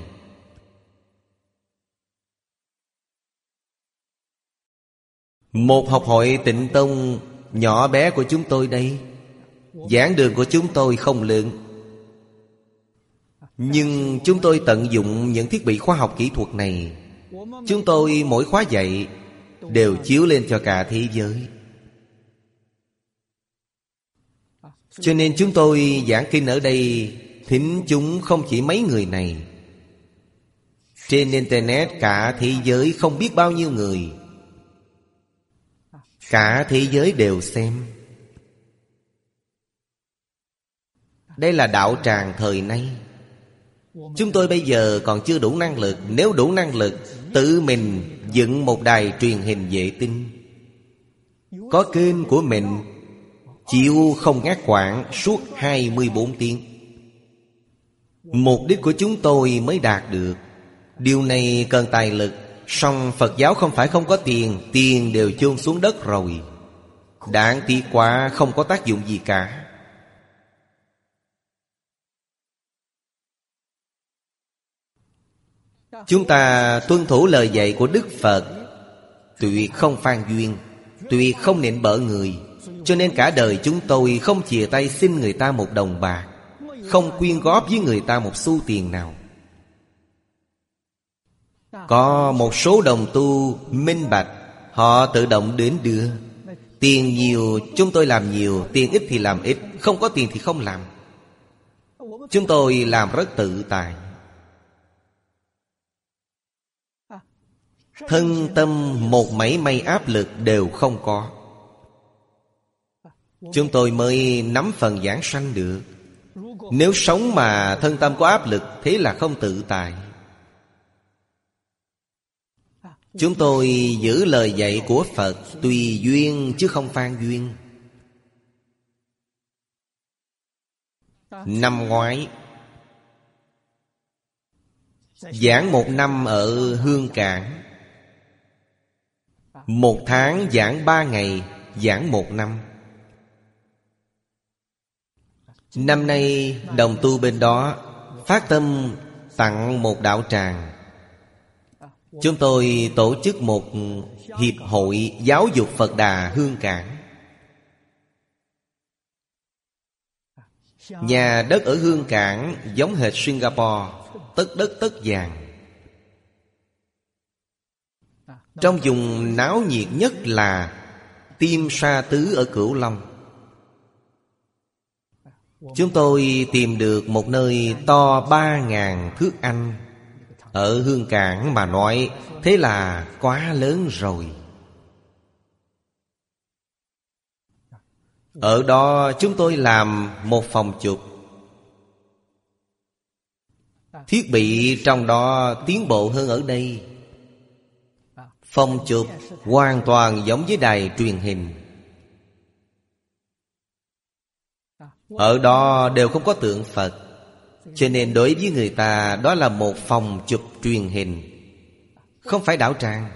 Một học hội Tịnh Tông nhỏ bé của chúng tôi đây, giảng đường của chúng tôi không lớn, nhưng chúng tôi tận dụng những thiết bị khoa học kỹ thuật này. Chúng tôi mỗi khóa dạy đều chiếu lên cho cả thế giới. Cho nên chúng tôi giảng kinh ở đây, thính chúng không chỉ mấy người này. Trên Internet cả thế giới không biết bao nhiêu người, cả thế giới đều xem. Đây là đạo tràng thời nay. Chúng tôi bây giờ còn chưa đủ năng lực. Nếu đủ năng lực, tự mình dựng một đài truyền hình vệ tinh, có kênh của mình, chịu không ngắt quãng suốt hai mươi bốn tiếng. Mục đích của chúng tôi mới đạt được. Điều này cần tài lực, Song Phật giáo không phải không có tiền, tiền đều chôn xuống đất rồi. Đáng tiếc quá, không có tác dụng gì cả. Chúng ta tuân thủ lời dạy của Đức Phật, tuyệt không phan duyên, tuyệt không nịnh bợ người. Cho nên cả đời chúng tôi không chìa tay xin người ta một đồng bạc, không quyên góp với người ta một xu tiền nào. Có một số đồng tu minh bạch, họ tự động đến đưa. Tiền nhiều chúng tôi làm nhiều, tiền ít thì làm ít, không có tiền thì không làm. Chúng tôi làm rất tự tại. Thân tâm một mảy may áp lực đều không có. Chúng tôi mới nắm phần giảng sanh được. Nếu sống mà thân tâm có áp lực, thế là không tự tại. Chúng tôi giữ lời dạy của Phật, tùy duyên chứ không phan duyên. Năm ngoái giảng một năm ở Hương Cảng, một tháng giảng ba ngày, giảng một năm. Năm nay đồng tu bên đó phát tâm tặng một đạo tràng. Chúng tôi tổ chức một hiệp hội giáo dục Phật Đà Hương Cảng. Nhà đất ở Hương Cảng giống hệt Singapore, tất đất tất vàng. Trong vùng náo nhiệt nhất là Tiêm Sa Tứ ở Cửu Long. Chúng tôi tìm được một nơi to ba ngàn thước Anh ở Hương Cảng mà nói, thế là quá lớn rồi. Ở đó chúng tôi làm một phòng chụp. Thiết bị trong đó tiến bộ hơn ở đây. Phòng chụp hoàn toàn giống với đài truyền hình. Ở đó đều không có tượng Phật, cho nên đối với người ta đó là một phòng chụp truyền hình, không phải đạo tràng.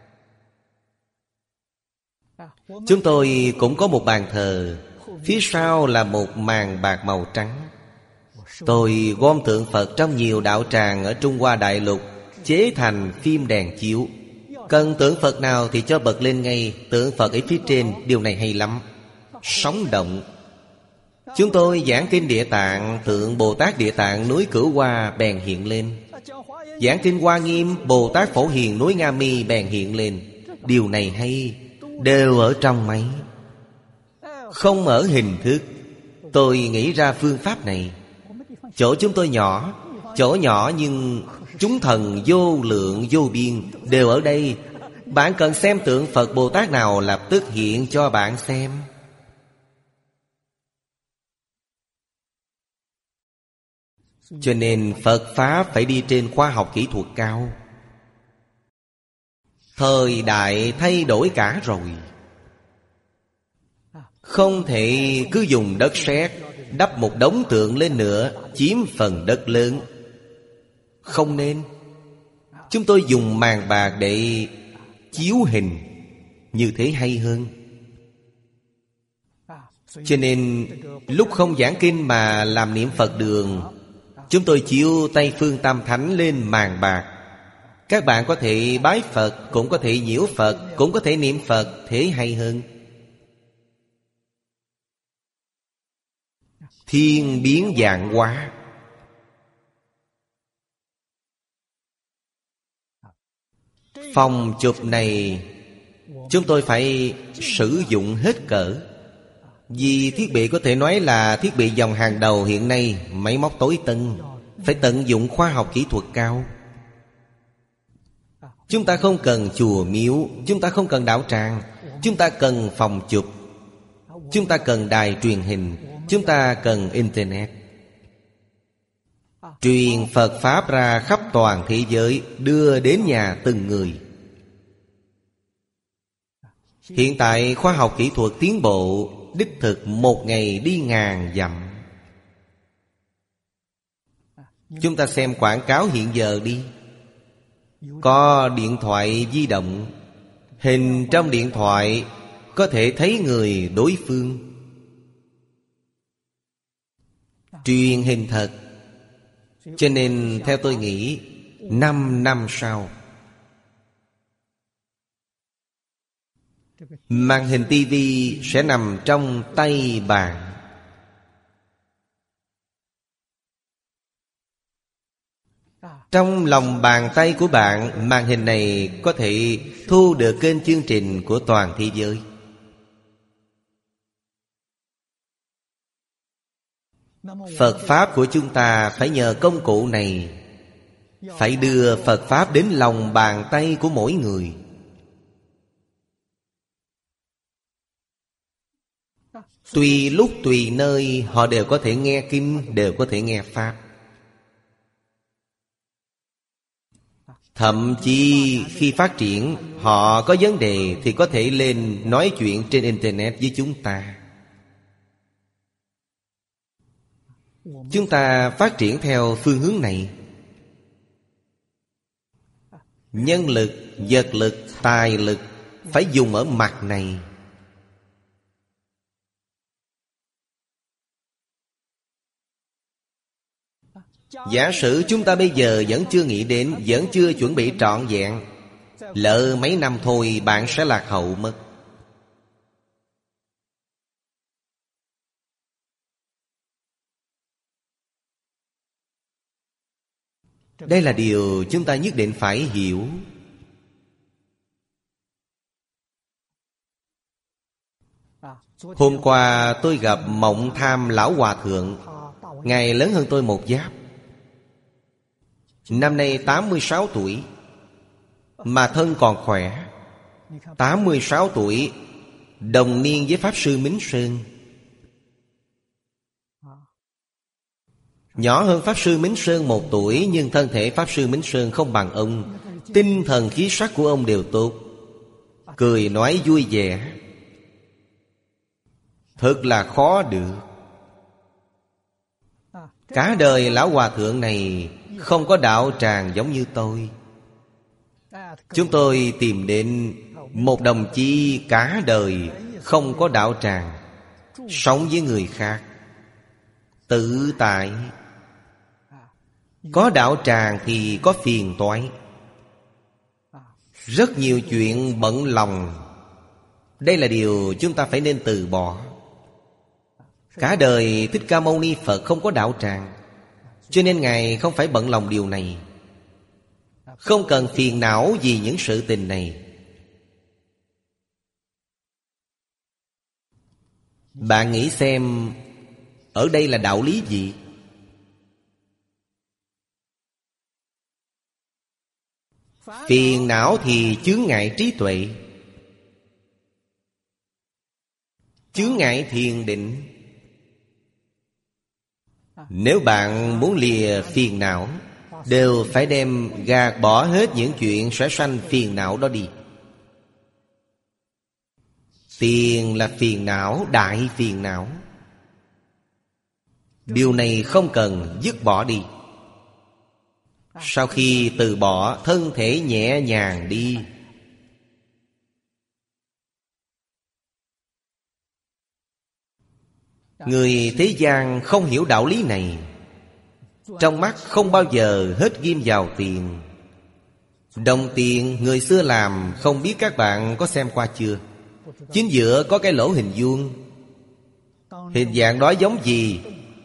Chúng tôi cũng có một bàn thờ, phía sau là một màn bạc màu trắng. Tôi gom tượng Phật trong nhiều đạo tràng ở Trung Hoa Đại Lục, chế thành phim đèn chiếu. Cần tượng Phật nào thì cho bật lên ngay tượng Phật ở phía trên. Điều này hay lắm, sống động. Chúng tôi giảng kinh Địa Tạng, tượng Bồ Tát Địa Tạng núi Cửu Hoa bèn hiện lên. Giảng kinh Hoa Nghiêm, Bồ Tát Phổ Hiền núi Nga Mi bèn hiện lên. Điều này hay, đều ở trong máy, không ở hình thức. Tôi nghĩ ra phương pháp này. Chỗ chúng tôi nhỏ, chỗ nhỏ nhưng chúng thần vô lượng vô biên đều ở đây. Bạn cần xem tượng Phật Bồ Tát nào lập tức hiện cho bạn xem. Cho nên Phật Pháp phải đi trên khoa học kỹ thuật cao. Thời đại thay đổi cả rồi, không thể cứ dùng đất sét đắp một đống tượng lên nữa, chiếm phần đất lớn. Không nên. Chúng tôi dùng màn bạc để chiếu hình, như thế hay hơn. Cho nên lúc không giảng kinh mà làm niệm Phật đường, chúng tôi chiếu Tây Phương Tam Thánh lên màn bạc. Các bạn có thể bái Phật, cũng có thể nhiễu Phật, cũng có thể niệm Phật, thế hay hơn. Thiên biến vạn hóa. Phòng chụp này chúng tôi phải sử dụng hết cỡ. Vì thiết bị có thể nói là thiết bị dòng hàng đầu hiện nay, máy móc tối tân, phải tận dụng khoa học kỹ thuật cao. Chúng ta không cần chùa miếu, chúng ta không cần đạo tràng, chúng ta cần phòng chụp, chúng ta cần đài truyền hình, chúng ta cần Internet. Truyền Phật Pháp ra khắp toàn thế giới, đưa đến nhà từng người. Hiện tại khoa học kỹ thuật tiến bộ, đích thực một ngày đi ngàn dặm. Chúng ta xem quảng cáo hiện giờ đi. Có điện thoại di động, hình trong điện thoại có thể thấy người đối phương. Truyền hình thật. Cho nên theo tôi nghĩ, năm năm sau, màn hình tivi sẽ nằm trong tay bạn. Trong lòng bàn tay của bạn, màn hình này có thể thu được kênh chương trình của toàn thế giới. Phật Pháp của chúng ta phải nhờ công cụ này, phải đưa Phật Pháp đến lòng bàn tay của mỗi người. Tùy lúc tùy nơi họ đều có thể nghe kinh, đều có thể nghe Pháp. Thậm chí khi phát triển, họ có vấn đề thì có thể lên nói chuyện trên Internet với chúng ta. Chúng ta phát triển theo phương hướng này. Nhân lực, vật lực, tài lực phải dùng ở mặt này. Giả sử chúng ta bây giờ vẫn chưa nghĩ đến, vẫn chưa chuẩn bị trọn vẹn, lỡ mấy năm thôi bạn sẽ lạc hậu mất. Đây là điều chúng ta nhất định phải hiểu. Hôm qua tôi gặp Mộng Tham Lão Hòa Thượng. Ngài lớn hơn tôi một giáp. Năm nay tám mươi sáu tuổi, mà thân còn khỏe. Tám mươi sáu tuổi, đồng niên với Pháp Sư Mính Sơn. Nhỏ hơn Pháp Sư Mính Sơn một tuổi, nhưng thân thể Pháp Sư Mính Sơn không bằng ông. Tinh thần khí sắc của ông đều tốt, cười nói vui vẻ, thật là khó được. Cả đời Lão Hòa Thượng này không có đạo tràng giống như tôi. Chúng tôi tìm đến một đồng chí cả đời không có đạo tràng, sống với người khác, tự tại. Có đạo tràng thì có phiền toái, rất nhiều chuyện bận lòng. Đây là điều chúng ta phải nên từ bỏ. Cả đời Thích Ca Mâu Ni Phật không có đạo tràng, cho nên Ngài không phải bận lòng điều này, không cần phiền não vì những sự tình này. Bạn nghĩ xem, ở đây là đạo lý gì? Phiền não thì chướng ngại trí tuệ, chướng ngại thiền định. Nếu bạn muốn lìa phiền não, đều phải đem gạt bỏ hết những chuyện sẽ sanh phiền não đó đi. Tiền là phiền não, đại phiền não. Điều này không cần, dứt bỏ đi. Sau khi từ bỏ, thân thể nhẹ nhàng đi. Người thế gian không hiểu đạo lý này, trong mắt không bao giờ hết ghim vào tiền. Đồng tiền người xưa làm, không biết các bạn có xem qua chưa? Chính giữa có cái lỗ hình vuông. Hình dạng đó giống gì?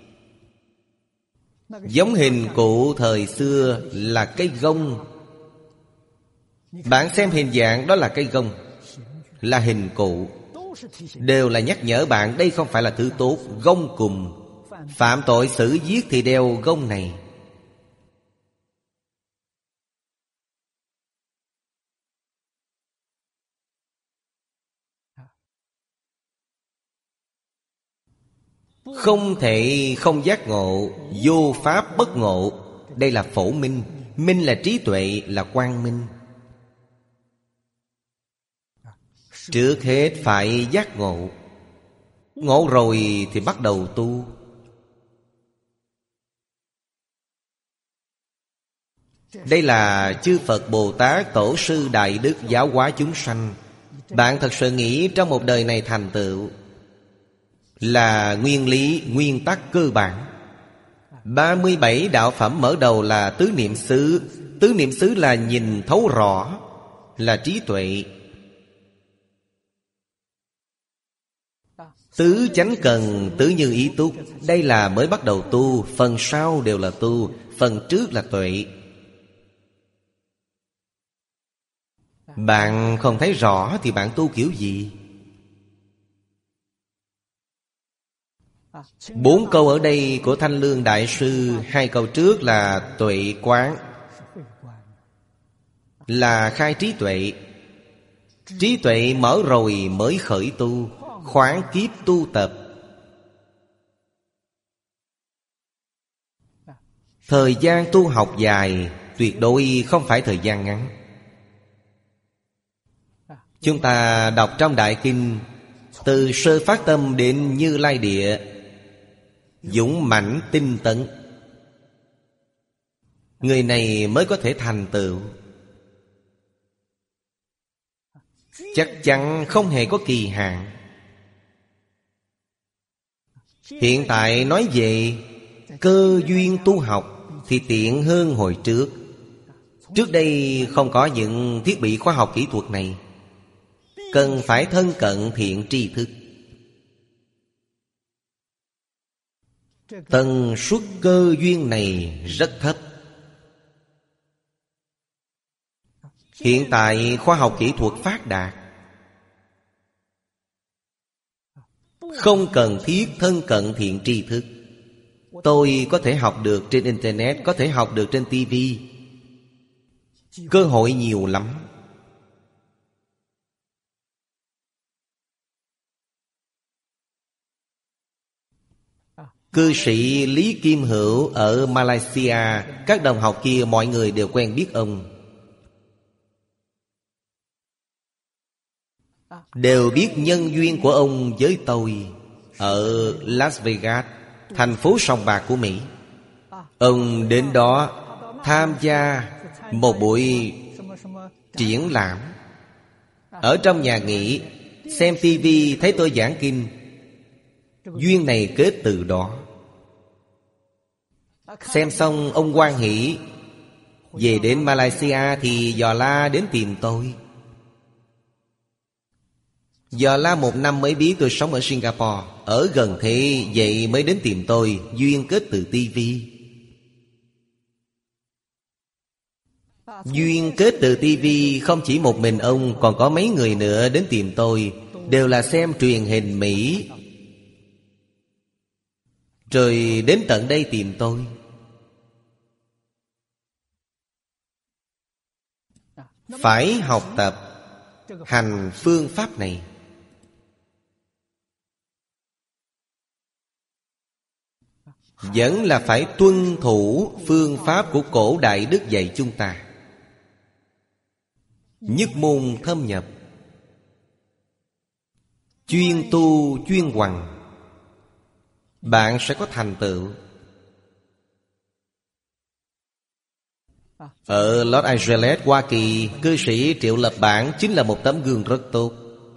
Giống hình cụ thời xưa là cây gông. Bạn xem hình dạng đó là cây gông, là hình cụ, đều là nhắc nhở bạn đây không phải là thứ tốt. Gông cùm, phạm tội xử giết thì đeo gông này. Không thể không giác ngộ, vô pháp bất ngộ. Đây là phổ minh. Minh là trí tuệ, là quang minh. Trước hết phải giác ngộ. Ngộ rồi thì bắt đầu tu. Đây là chư Phật Bồ Tát Tổ sư Đại Đức giáo hóa chúng sanh. Bạn thật sự nghĩ trong một đời này thành tựu là nguyên lý, nguyên tắc cơ bản. Ba mươi bảy đạo phẩm mở đầu là tứ niệm xứ. Tứ niệm xứ là nhìn thấu rõ, là trí tuệ. Tứ chánh cần, tứ như ý túc. Đây là mới bắt đầu tu. Phần sau đều là tu. Phần trước là tuệ. Bạn không thấy rõ thì bạn tu kiểu gì? Bốn câu ở đây của Thanh Lương Đại Sư, hai câu trước là tuệ quán, là khai trí tuệ. Trí tuệ mở rồi mới khởi tu, khoáng kiếp tu tập. Thời gian tu học dài, tuyệt đối không phải thời gian ngắn. Chúng ta đọc trong Đại Kinh, từ sơ phát tâm đến Như Lai Địa, dũng mãnh tinh tấn, người này mới có thể thành tựu. Chắc chắn không hề có kỳ hạn. Hiện tại nói về cơ duyên tu học thì tiện hơn hồi trước. Trước đây không có những thiết bị khoa học kỹ thuật này, cần phải thân cận thiện tri thức. Tần suất cơ duyên này rất thấp. Hiện tại khoa học kỹ thuật phát đạt, không cần thiết thân cận thiện tri thức. Tôi có thể học được trên Internet, có thể học được trên ti vi. Cơ hội nhiều lắm. Cư sĩ Lý Kim Hữu ở Malaysia, các đồng học kia mọi người đều quen biết ông, đều biết nhân duyên của ông với tôi ở Las Vegas, thành phố sòng bạc của Mỹ. Ông đến đó tham gia một buổi triển lãm. Ở trong nhà nghỉ, xem ti vi thấy tôi giảng kinh. Duyên này kết từ đó. Xem xong ông hoan hỷ. Về đến Malaysia thì dò la đến tìm tôi. Dò la một năm mới biết tôi sống ở Singapore. Ở gần thế vậy mới đến tìm tôi. Duyên kết từ ti vi. Duyên kết từ ti vi không chỉ một mình ông, còn có mấy người nữa đến tìm tôi, đều là xem truyền hình Mỹ, rồi đến tận đây tìm tôi. Phải học tập hành phương pháp này. Vẫn là phải tuân thủ phương pháp của cổ đại đức dạy chúng ta. Nhất môn thâm nhập, chuyên tu chuyên hoằng, bạn sẽ có thành tựu. Ở Los Angeles, Hoa Kỳ, cư sĩ Triệu Lập Bản chính là một tấm gương rất tốt.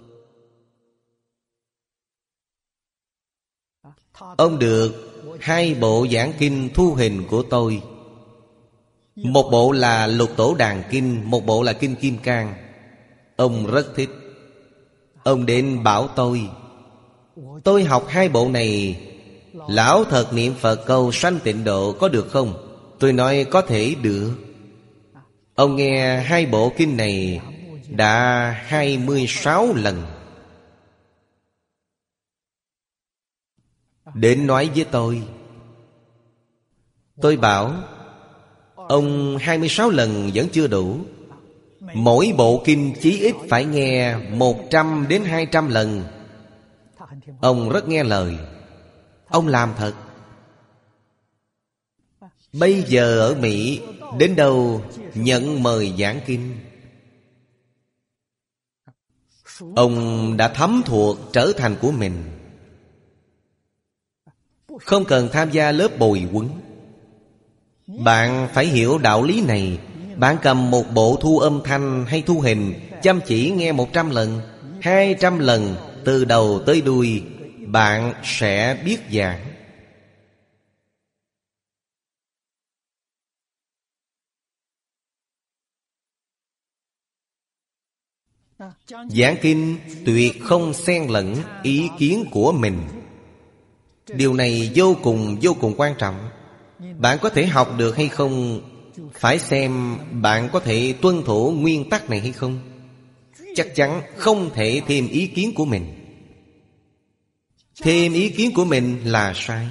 Ông được hai bộ giảng kinh thu hình của tôi. Một bộ là Lục Tổ Đàn Kinh, một bộ là Kinh Kim Cang. Ông rất thích. Ông đến bảo tôi, tôi học hai bộ này, lão thật niệm Phật cầu sanh tịnh độ có được không? Tôi nói có thể được. Ông nghe hai bộ kinh này đã hai mươi sáu lần. Đến nói với tôi. Tôi bảo ông hai mươi sáu lần vẫn chưa đủ. Mỗi bộ kinh chí ít phải nghe một trăm đến hai trăm lần. Ông rất nghe lời. Ông làm thật. Bây giờ ở Mỹ, đến đâu nhận mời giảng kinh. Ông đã thấm thuộc trở thành của mình. Không cần tham gia lớp bồi huấn. Bạn phải hiểu đạo lý này. Bạn cầm một bộ thu âm thanh hay thu hình, chăm chỉ nghe một trăm lần, hai trăm lần, từ đầu tới đuôi, bạn sẽ biết giảng. Giảng kinh tuyệt không xen lẫn ý kiến của mình. Điều này vô cùng vô cùng quan trọng. Bạn có thể học được hay không, phải xem bạn có thể tuân thủ nguyên tắc này hay không. Chắc chắn không thể thêm ý kiến của mình. Thêm ý kiến của mình là sai.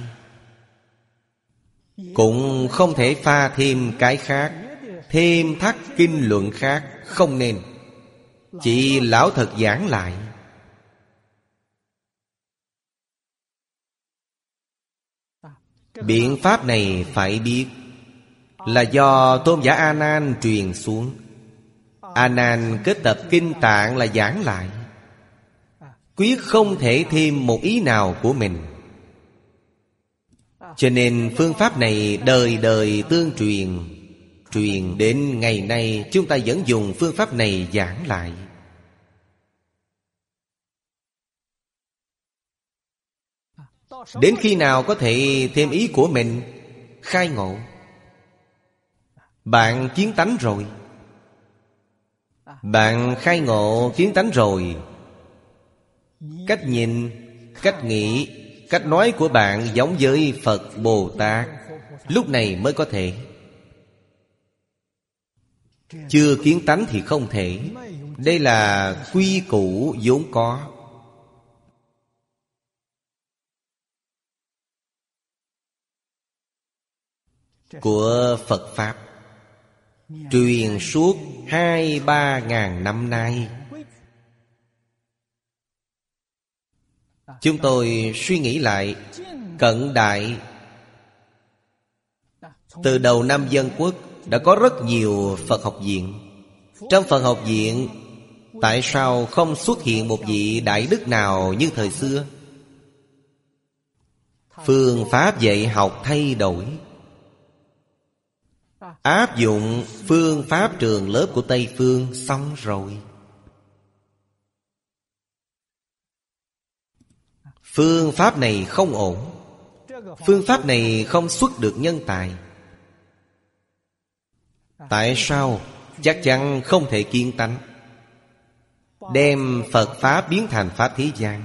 Cũng không thể pha thêm cái khác, thêm thắt kinh luận khác, không nên. Chỉ lão thật giảng lại. Biện pháp này phải biết là do tôn giả A Nan truyền xuống. A Nan kết tập kinh tạng là giảng lại, quyết không thể thêm một ý nào của mình. Cho nên phương pháp này đời đời tương truyền. Truyền đến ngày nay, chúng ta vẫn dùng phương pháp này giảng lại. Đến khi nào có thể thêm ý của mình? Khai ngộ. Bạn kiến tánh rồi. Bạn khai ngộ kiến tánh rồi, cách nhìn, cách nghĩ, cách nói của bạn giống với Phật Bồ Tát. Lúc này mới có thể. Chưa kiến tánh thì không thể. Đây là quy củ vốn có. Của Phật Pháp truyền suốt hai ba ngàn năm nay. Chúng tôi suy nghĩ lại, cận đại, từ đầu năm Dân Quốc đã có rất nhiều Phật học viện. Trong Phật học viện, tại sao không xuất hiện một vị đại đức nào như thời xưa? Phương pháp dạy học thay đổi, áp dụng phương pháp trường lớp của Tây Phương xong rồi. Phương pháp này không ổn. Phương pháp này không xuất được nhân tài. Tại sao? Chắc chắn không thể kiên tánh. Đem Phật Pháp biến thành Pháp thế gian.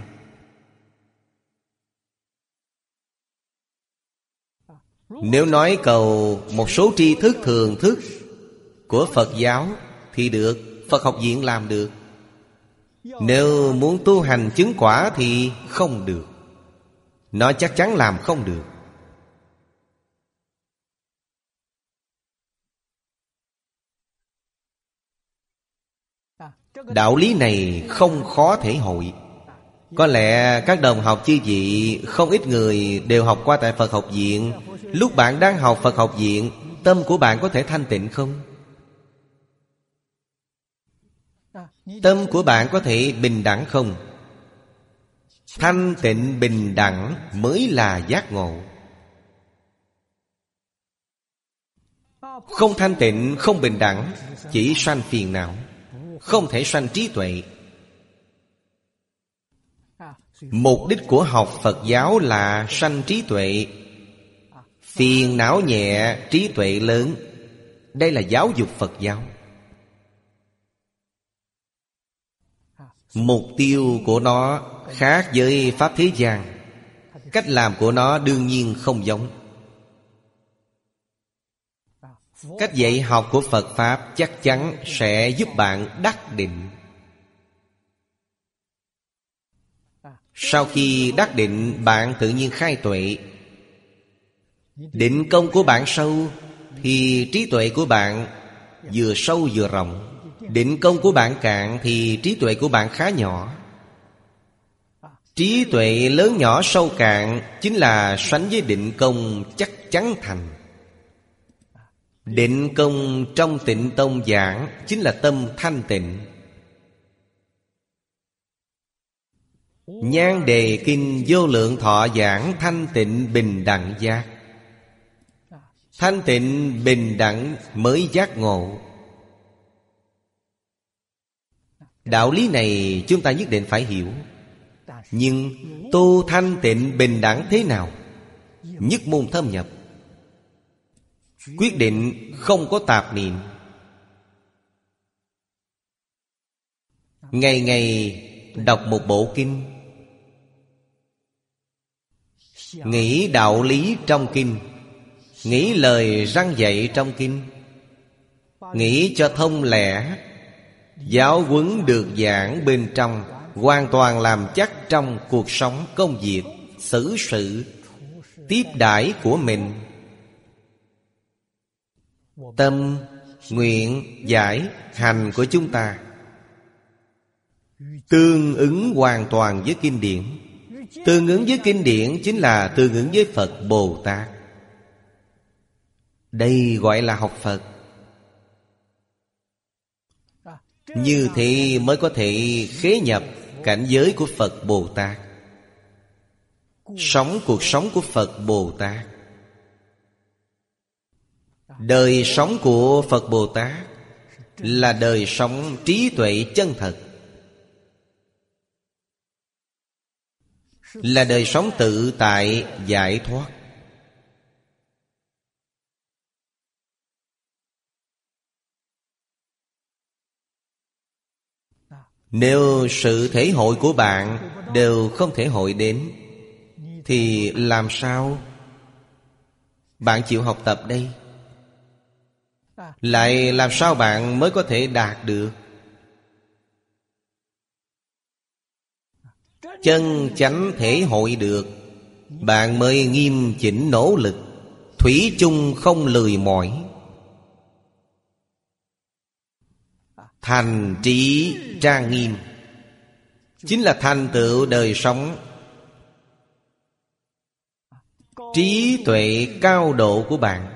Nếu nói cầu một số tri thức thường thức của Phật giáo thì được, Phật học viện làm được. Nếu muốn tu hành chứng quả thì không được. Nó chắc chắn làm không được. Đạo lý này không khó thể hội. Có lẽ các đồng học chư vị không ít người đều học qua tại Phật học viện. Lúc bạn đang học Phật học viện, tâm của bạn có thể thanh tịnh không? Tâm của bạn có thể bình đẳng không? Thanh tịnh bình đẳng mới là giác ngộ. Không thanh tịnh, không bình đẳng, chỉ sanh phiền não, không thể sanh trí tuệ. Mục đích của học Phật giáo là sanh trí tuệ. Phiền não nhẹ, trí tuệ lớn. Đây là giáo dục Phật giáo. Mục tiêu của nó khác với Pháp thế gian. Cách làm của nó đương nhiên không giống. Cách dạy học của Phật Pháp chắc chắn sẽ giúp bạn đắc định. Sau khi đắc định, bạn tự nhiên khai tuệ. Định công của bạn sâu thì trí tuệ của bạn vừa sâu vừa rộng. Định công của bạn cạn thì trí tuệ của bạn khá nhỏ. Trí tuệ lớn nhỏ sâu cạn chính là sánh với định công chắc chắn thành. Định công trong Tịnh Tông giảng chính là tâm thanh tịnh. Nhan Đề Kinh Vô Lượng Thọ giảng thanh tịnh bình đẳng giác. Thanh tịnh bình đẳng mới giác ngộ. Đạo lý này chúng ta nhất định phải hiểu. Nhưng tu thanh tịnh bình đẳng thế nào? Nhất môn thâm nhập, quyết định không có tạp niệm. Ngày ngày đọc một bộ kinh, nghĩ đạo lý trong kinh, nghĩ lời răn dạy trong kinh, nghĩ cho thông lẽ, giáo huấn được giảng bên trong, hoàn toàn làm chắc trong cuộc sống công việc, xử sự, tiếp đãi của mình. Tâm, nguyện, giải, hành của chúng ta tương ứng hoàn toàn với kinh điển. Tương ứng với kinh điển chính là tương ứng với Phật Bồ Tát. Đây gọi là học Phật. Như thế mới có thể khế nhập cảnh giới của Phật Bồ Tát, sống cuộc sống của Phật Bồ Tát. Đời sống của Phật Bồ Tát là đời sống trí tuệ chân thật, là đời sống tự tại giải thoát. Nếu sự thể hội của bạn đều không thể hội đến, thì làm sao bạn chịu học tập đây? Lại làm sao bạn mới có thể đạt được? Chân chánh thể hội được, bạn mới nghiêm chỉnh nỗ lực, thủy chung không lười mỏi, thành trí trang nghiêm, chính là thành tựu đời sống trí tuệ cao độ của bạn.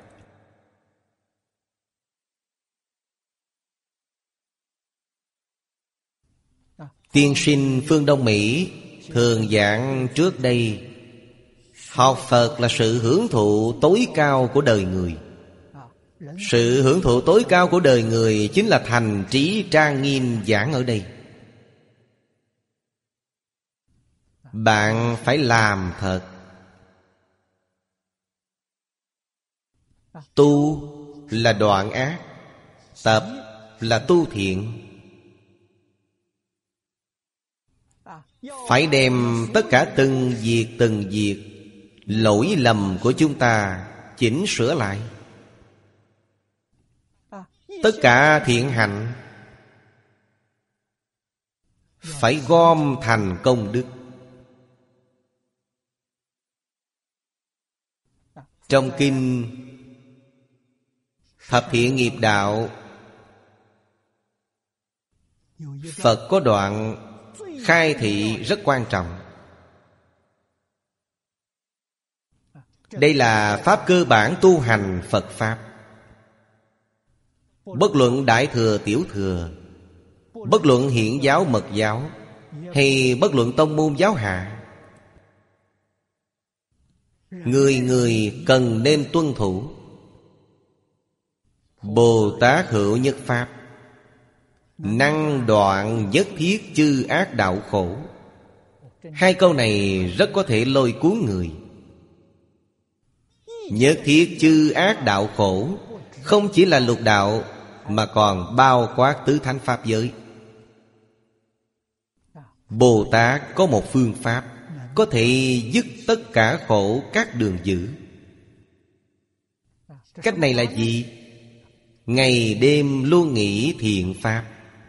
Tiên sinh phương Đông Mỹ thường giảng trước đây, học Phật là sự hưởng thụ tối cao của đời người. Sự hưởng thụ tối cao của đời người chính là thành trí trang nghiêm giảng ở đây. Bạn phải làm thật. Tu là đoạn ác, tập là tu thiện. Phải đem tất cả từng việc từng việc lỗi lầm của chúng ta chỉnh sửa lại. Tất cả thiện hạnh phải gom thành công đức. Trong kinh Thập Thiện Nghiệp Đạo, Phật có đoạn khai thị rất quan trọng. Đây là pháp cơ bản tu hành Phật Pháp. Bất luận Đại Thừa Tiểu Thừa, bất luận Hiển giáo Mật giáo, hay bất luận tông môn giáo hạ, người người cần nên tuân thủ. Bồ Tát hữu nhất pháp, năng đoạn nhất thiết chư ác đạo khổ. Hai câu này rất có thể lôi cuốn người. Nhất thiết chư ác đạo khổ không chỉ là lục đạo, mà còn bao quát tứ thánh pháp giới. Bồ Tát có một phương pháp có thể dứt tất cả khổ các đường dữ. Cách này là gì? Ngày đêm luôn nghĩ thiện pháp.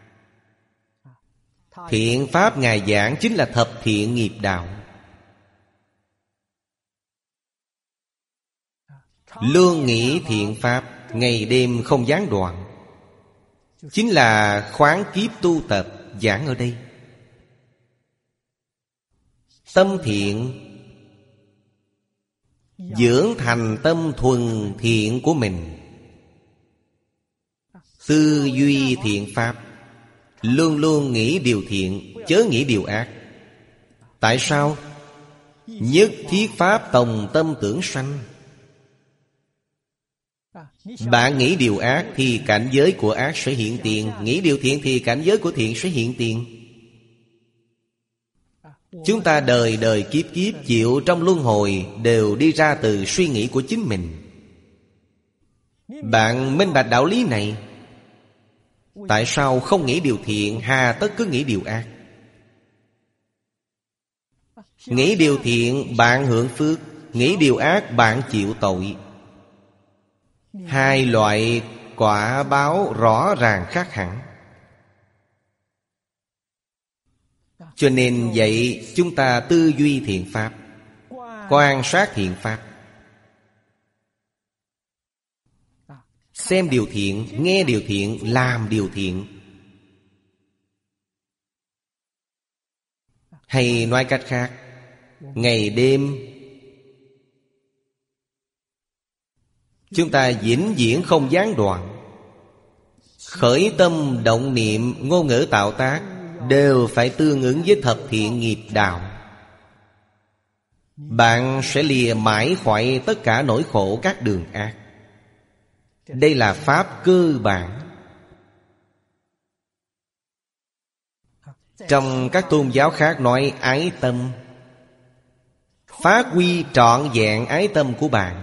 Thiện pháp Ngài giảng chính là thập thiện nghiệp đạo. Luôn nghĩ thiện pháp, ngày đêm không gián đoạn, chính là khoáng kiếp tu tập giảng ở đây. Tâm thiện, dưỡng thành tâm thuần thiện của mình. Tư duy thiện pháp, luôn luôn nghĩ điều thiện, chớ nghĩ điều ác. Tại sao? Nhất thiết pháp tòng tâm tưởng sanh. Bạn nghĩ điều ác thì cảnh giới của ác sẽ hiện tiền, nghĩ điều thiện thì cảnh giới của thiện sẽ hiện tiền. Chúng ta đời đời kiếp kiếp chịu trong luân hồi đều đi ra từ suy nghĩ của chính mình. Bạn minh bạch đạo lý này, tại sao không nghĩ điều thiện, hà tất cứ nghĩ điều ác? Nghĩ điều thiện bạn hưởng phước, nghĩ điều ác bạn chịu tội. Hai loại quả báo rõ ràng khác hẳn. Cho nên vậy chúng ta tư duy thiện pháp, quan sát thiện pháp, xem điều thiện, nghe điều thiện, làm điều thiện. Hay nói cách khác, ngày đêm chúng ta vĩnh viễn không gián đoạn. Khởi tâm động niệm, ngôn ngữ tạo tác đều phải tương ứng với thập thiện nghiệp đạo. Bạn sẽ lìa mãi khỏi tất cả nỗi khổ các đường ác. Đây là pháp cơ bản. Trong các tôn giáo khác nói ái tâm. Phát huy trọn vẹn ái tâm của bạn.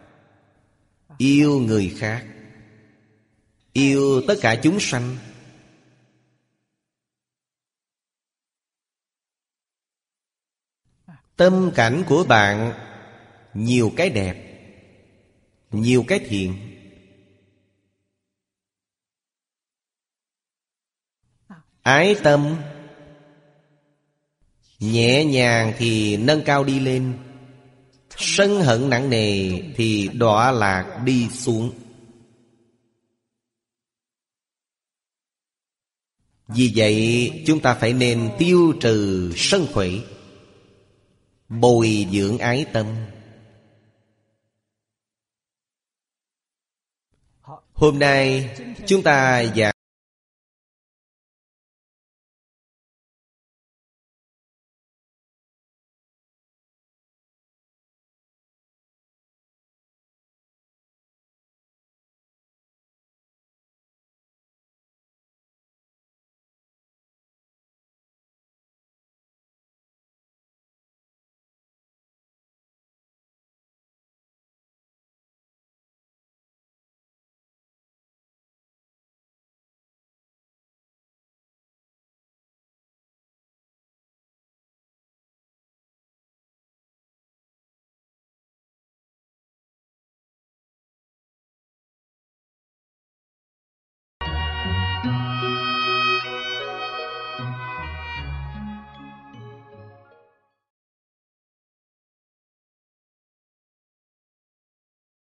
Yêu người khác, yêu tất cả chúng sanh. Tâm cảnh của bạn nhiều cái đẹp, nhiều cái thiện. Ái tâm nhẹ nhàng thì nâng cao đi lên, sân hận nặng nề thì đọa lạc đi xuống. Vì vậy chúng ta phải nên tiêu trừ sân khởi, bồi dưỡng ái tâm. Hôm nay chúng ta giảng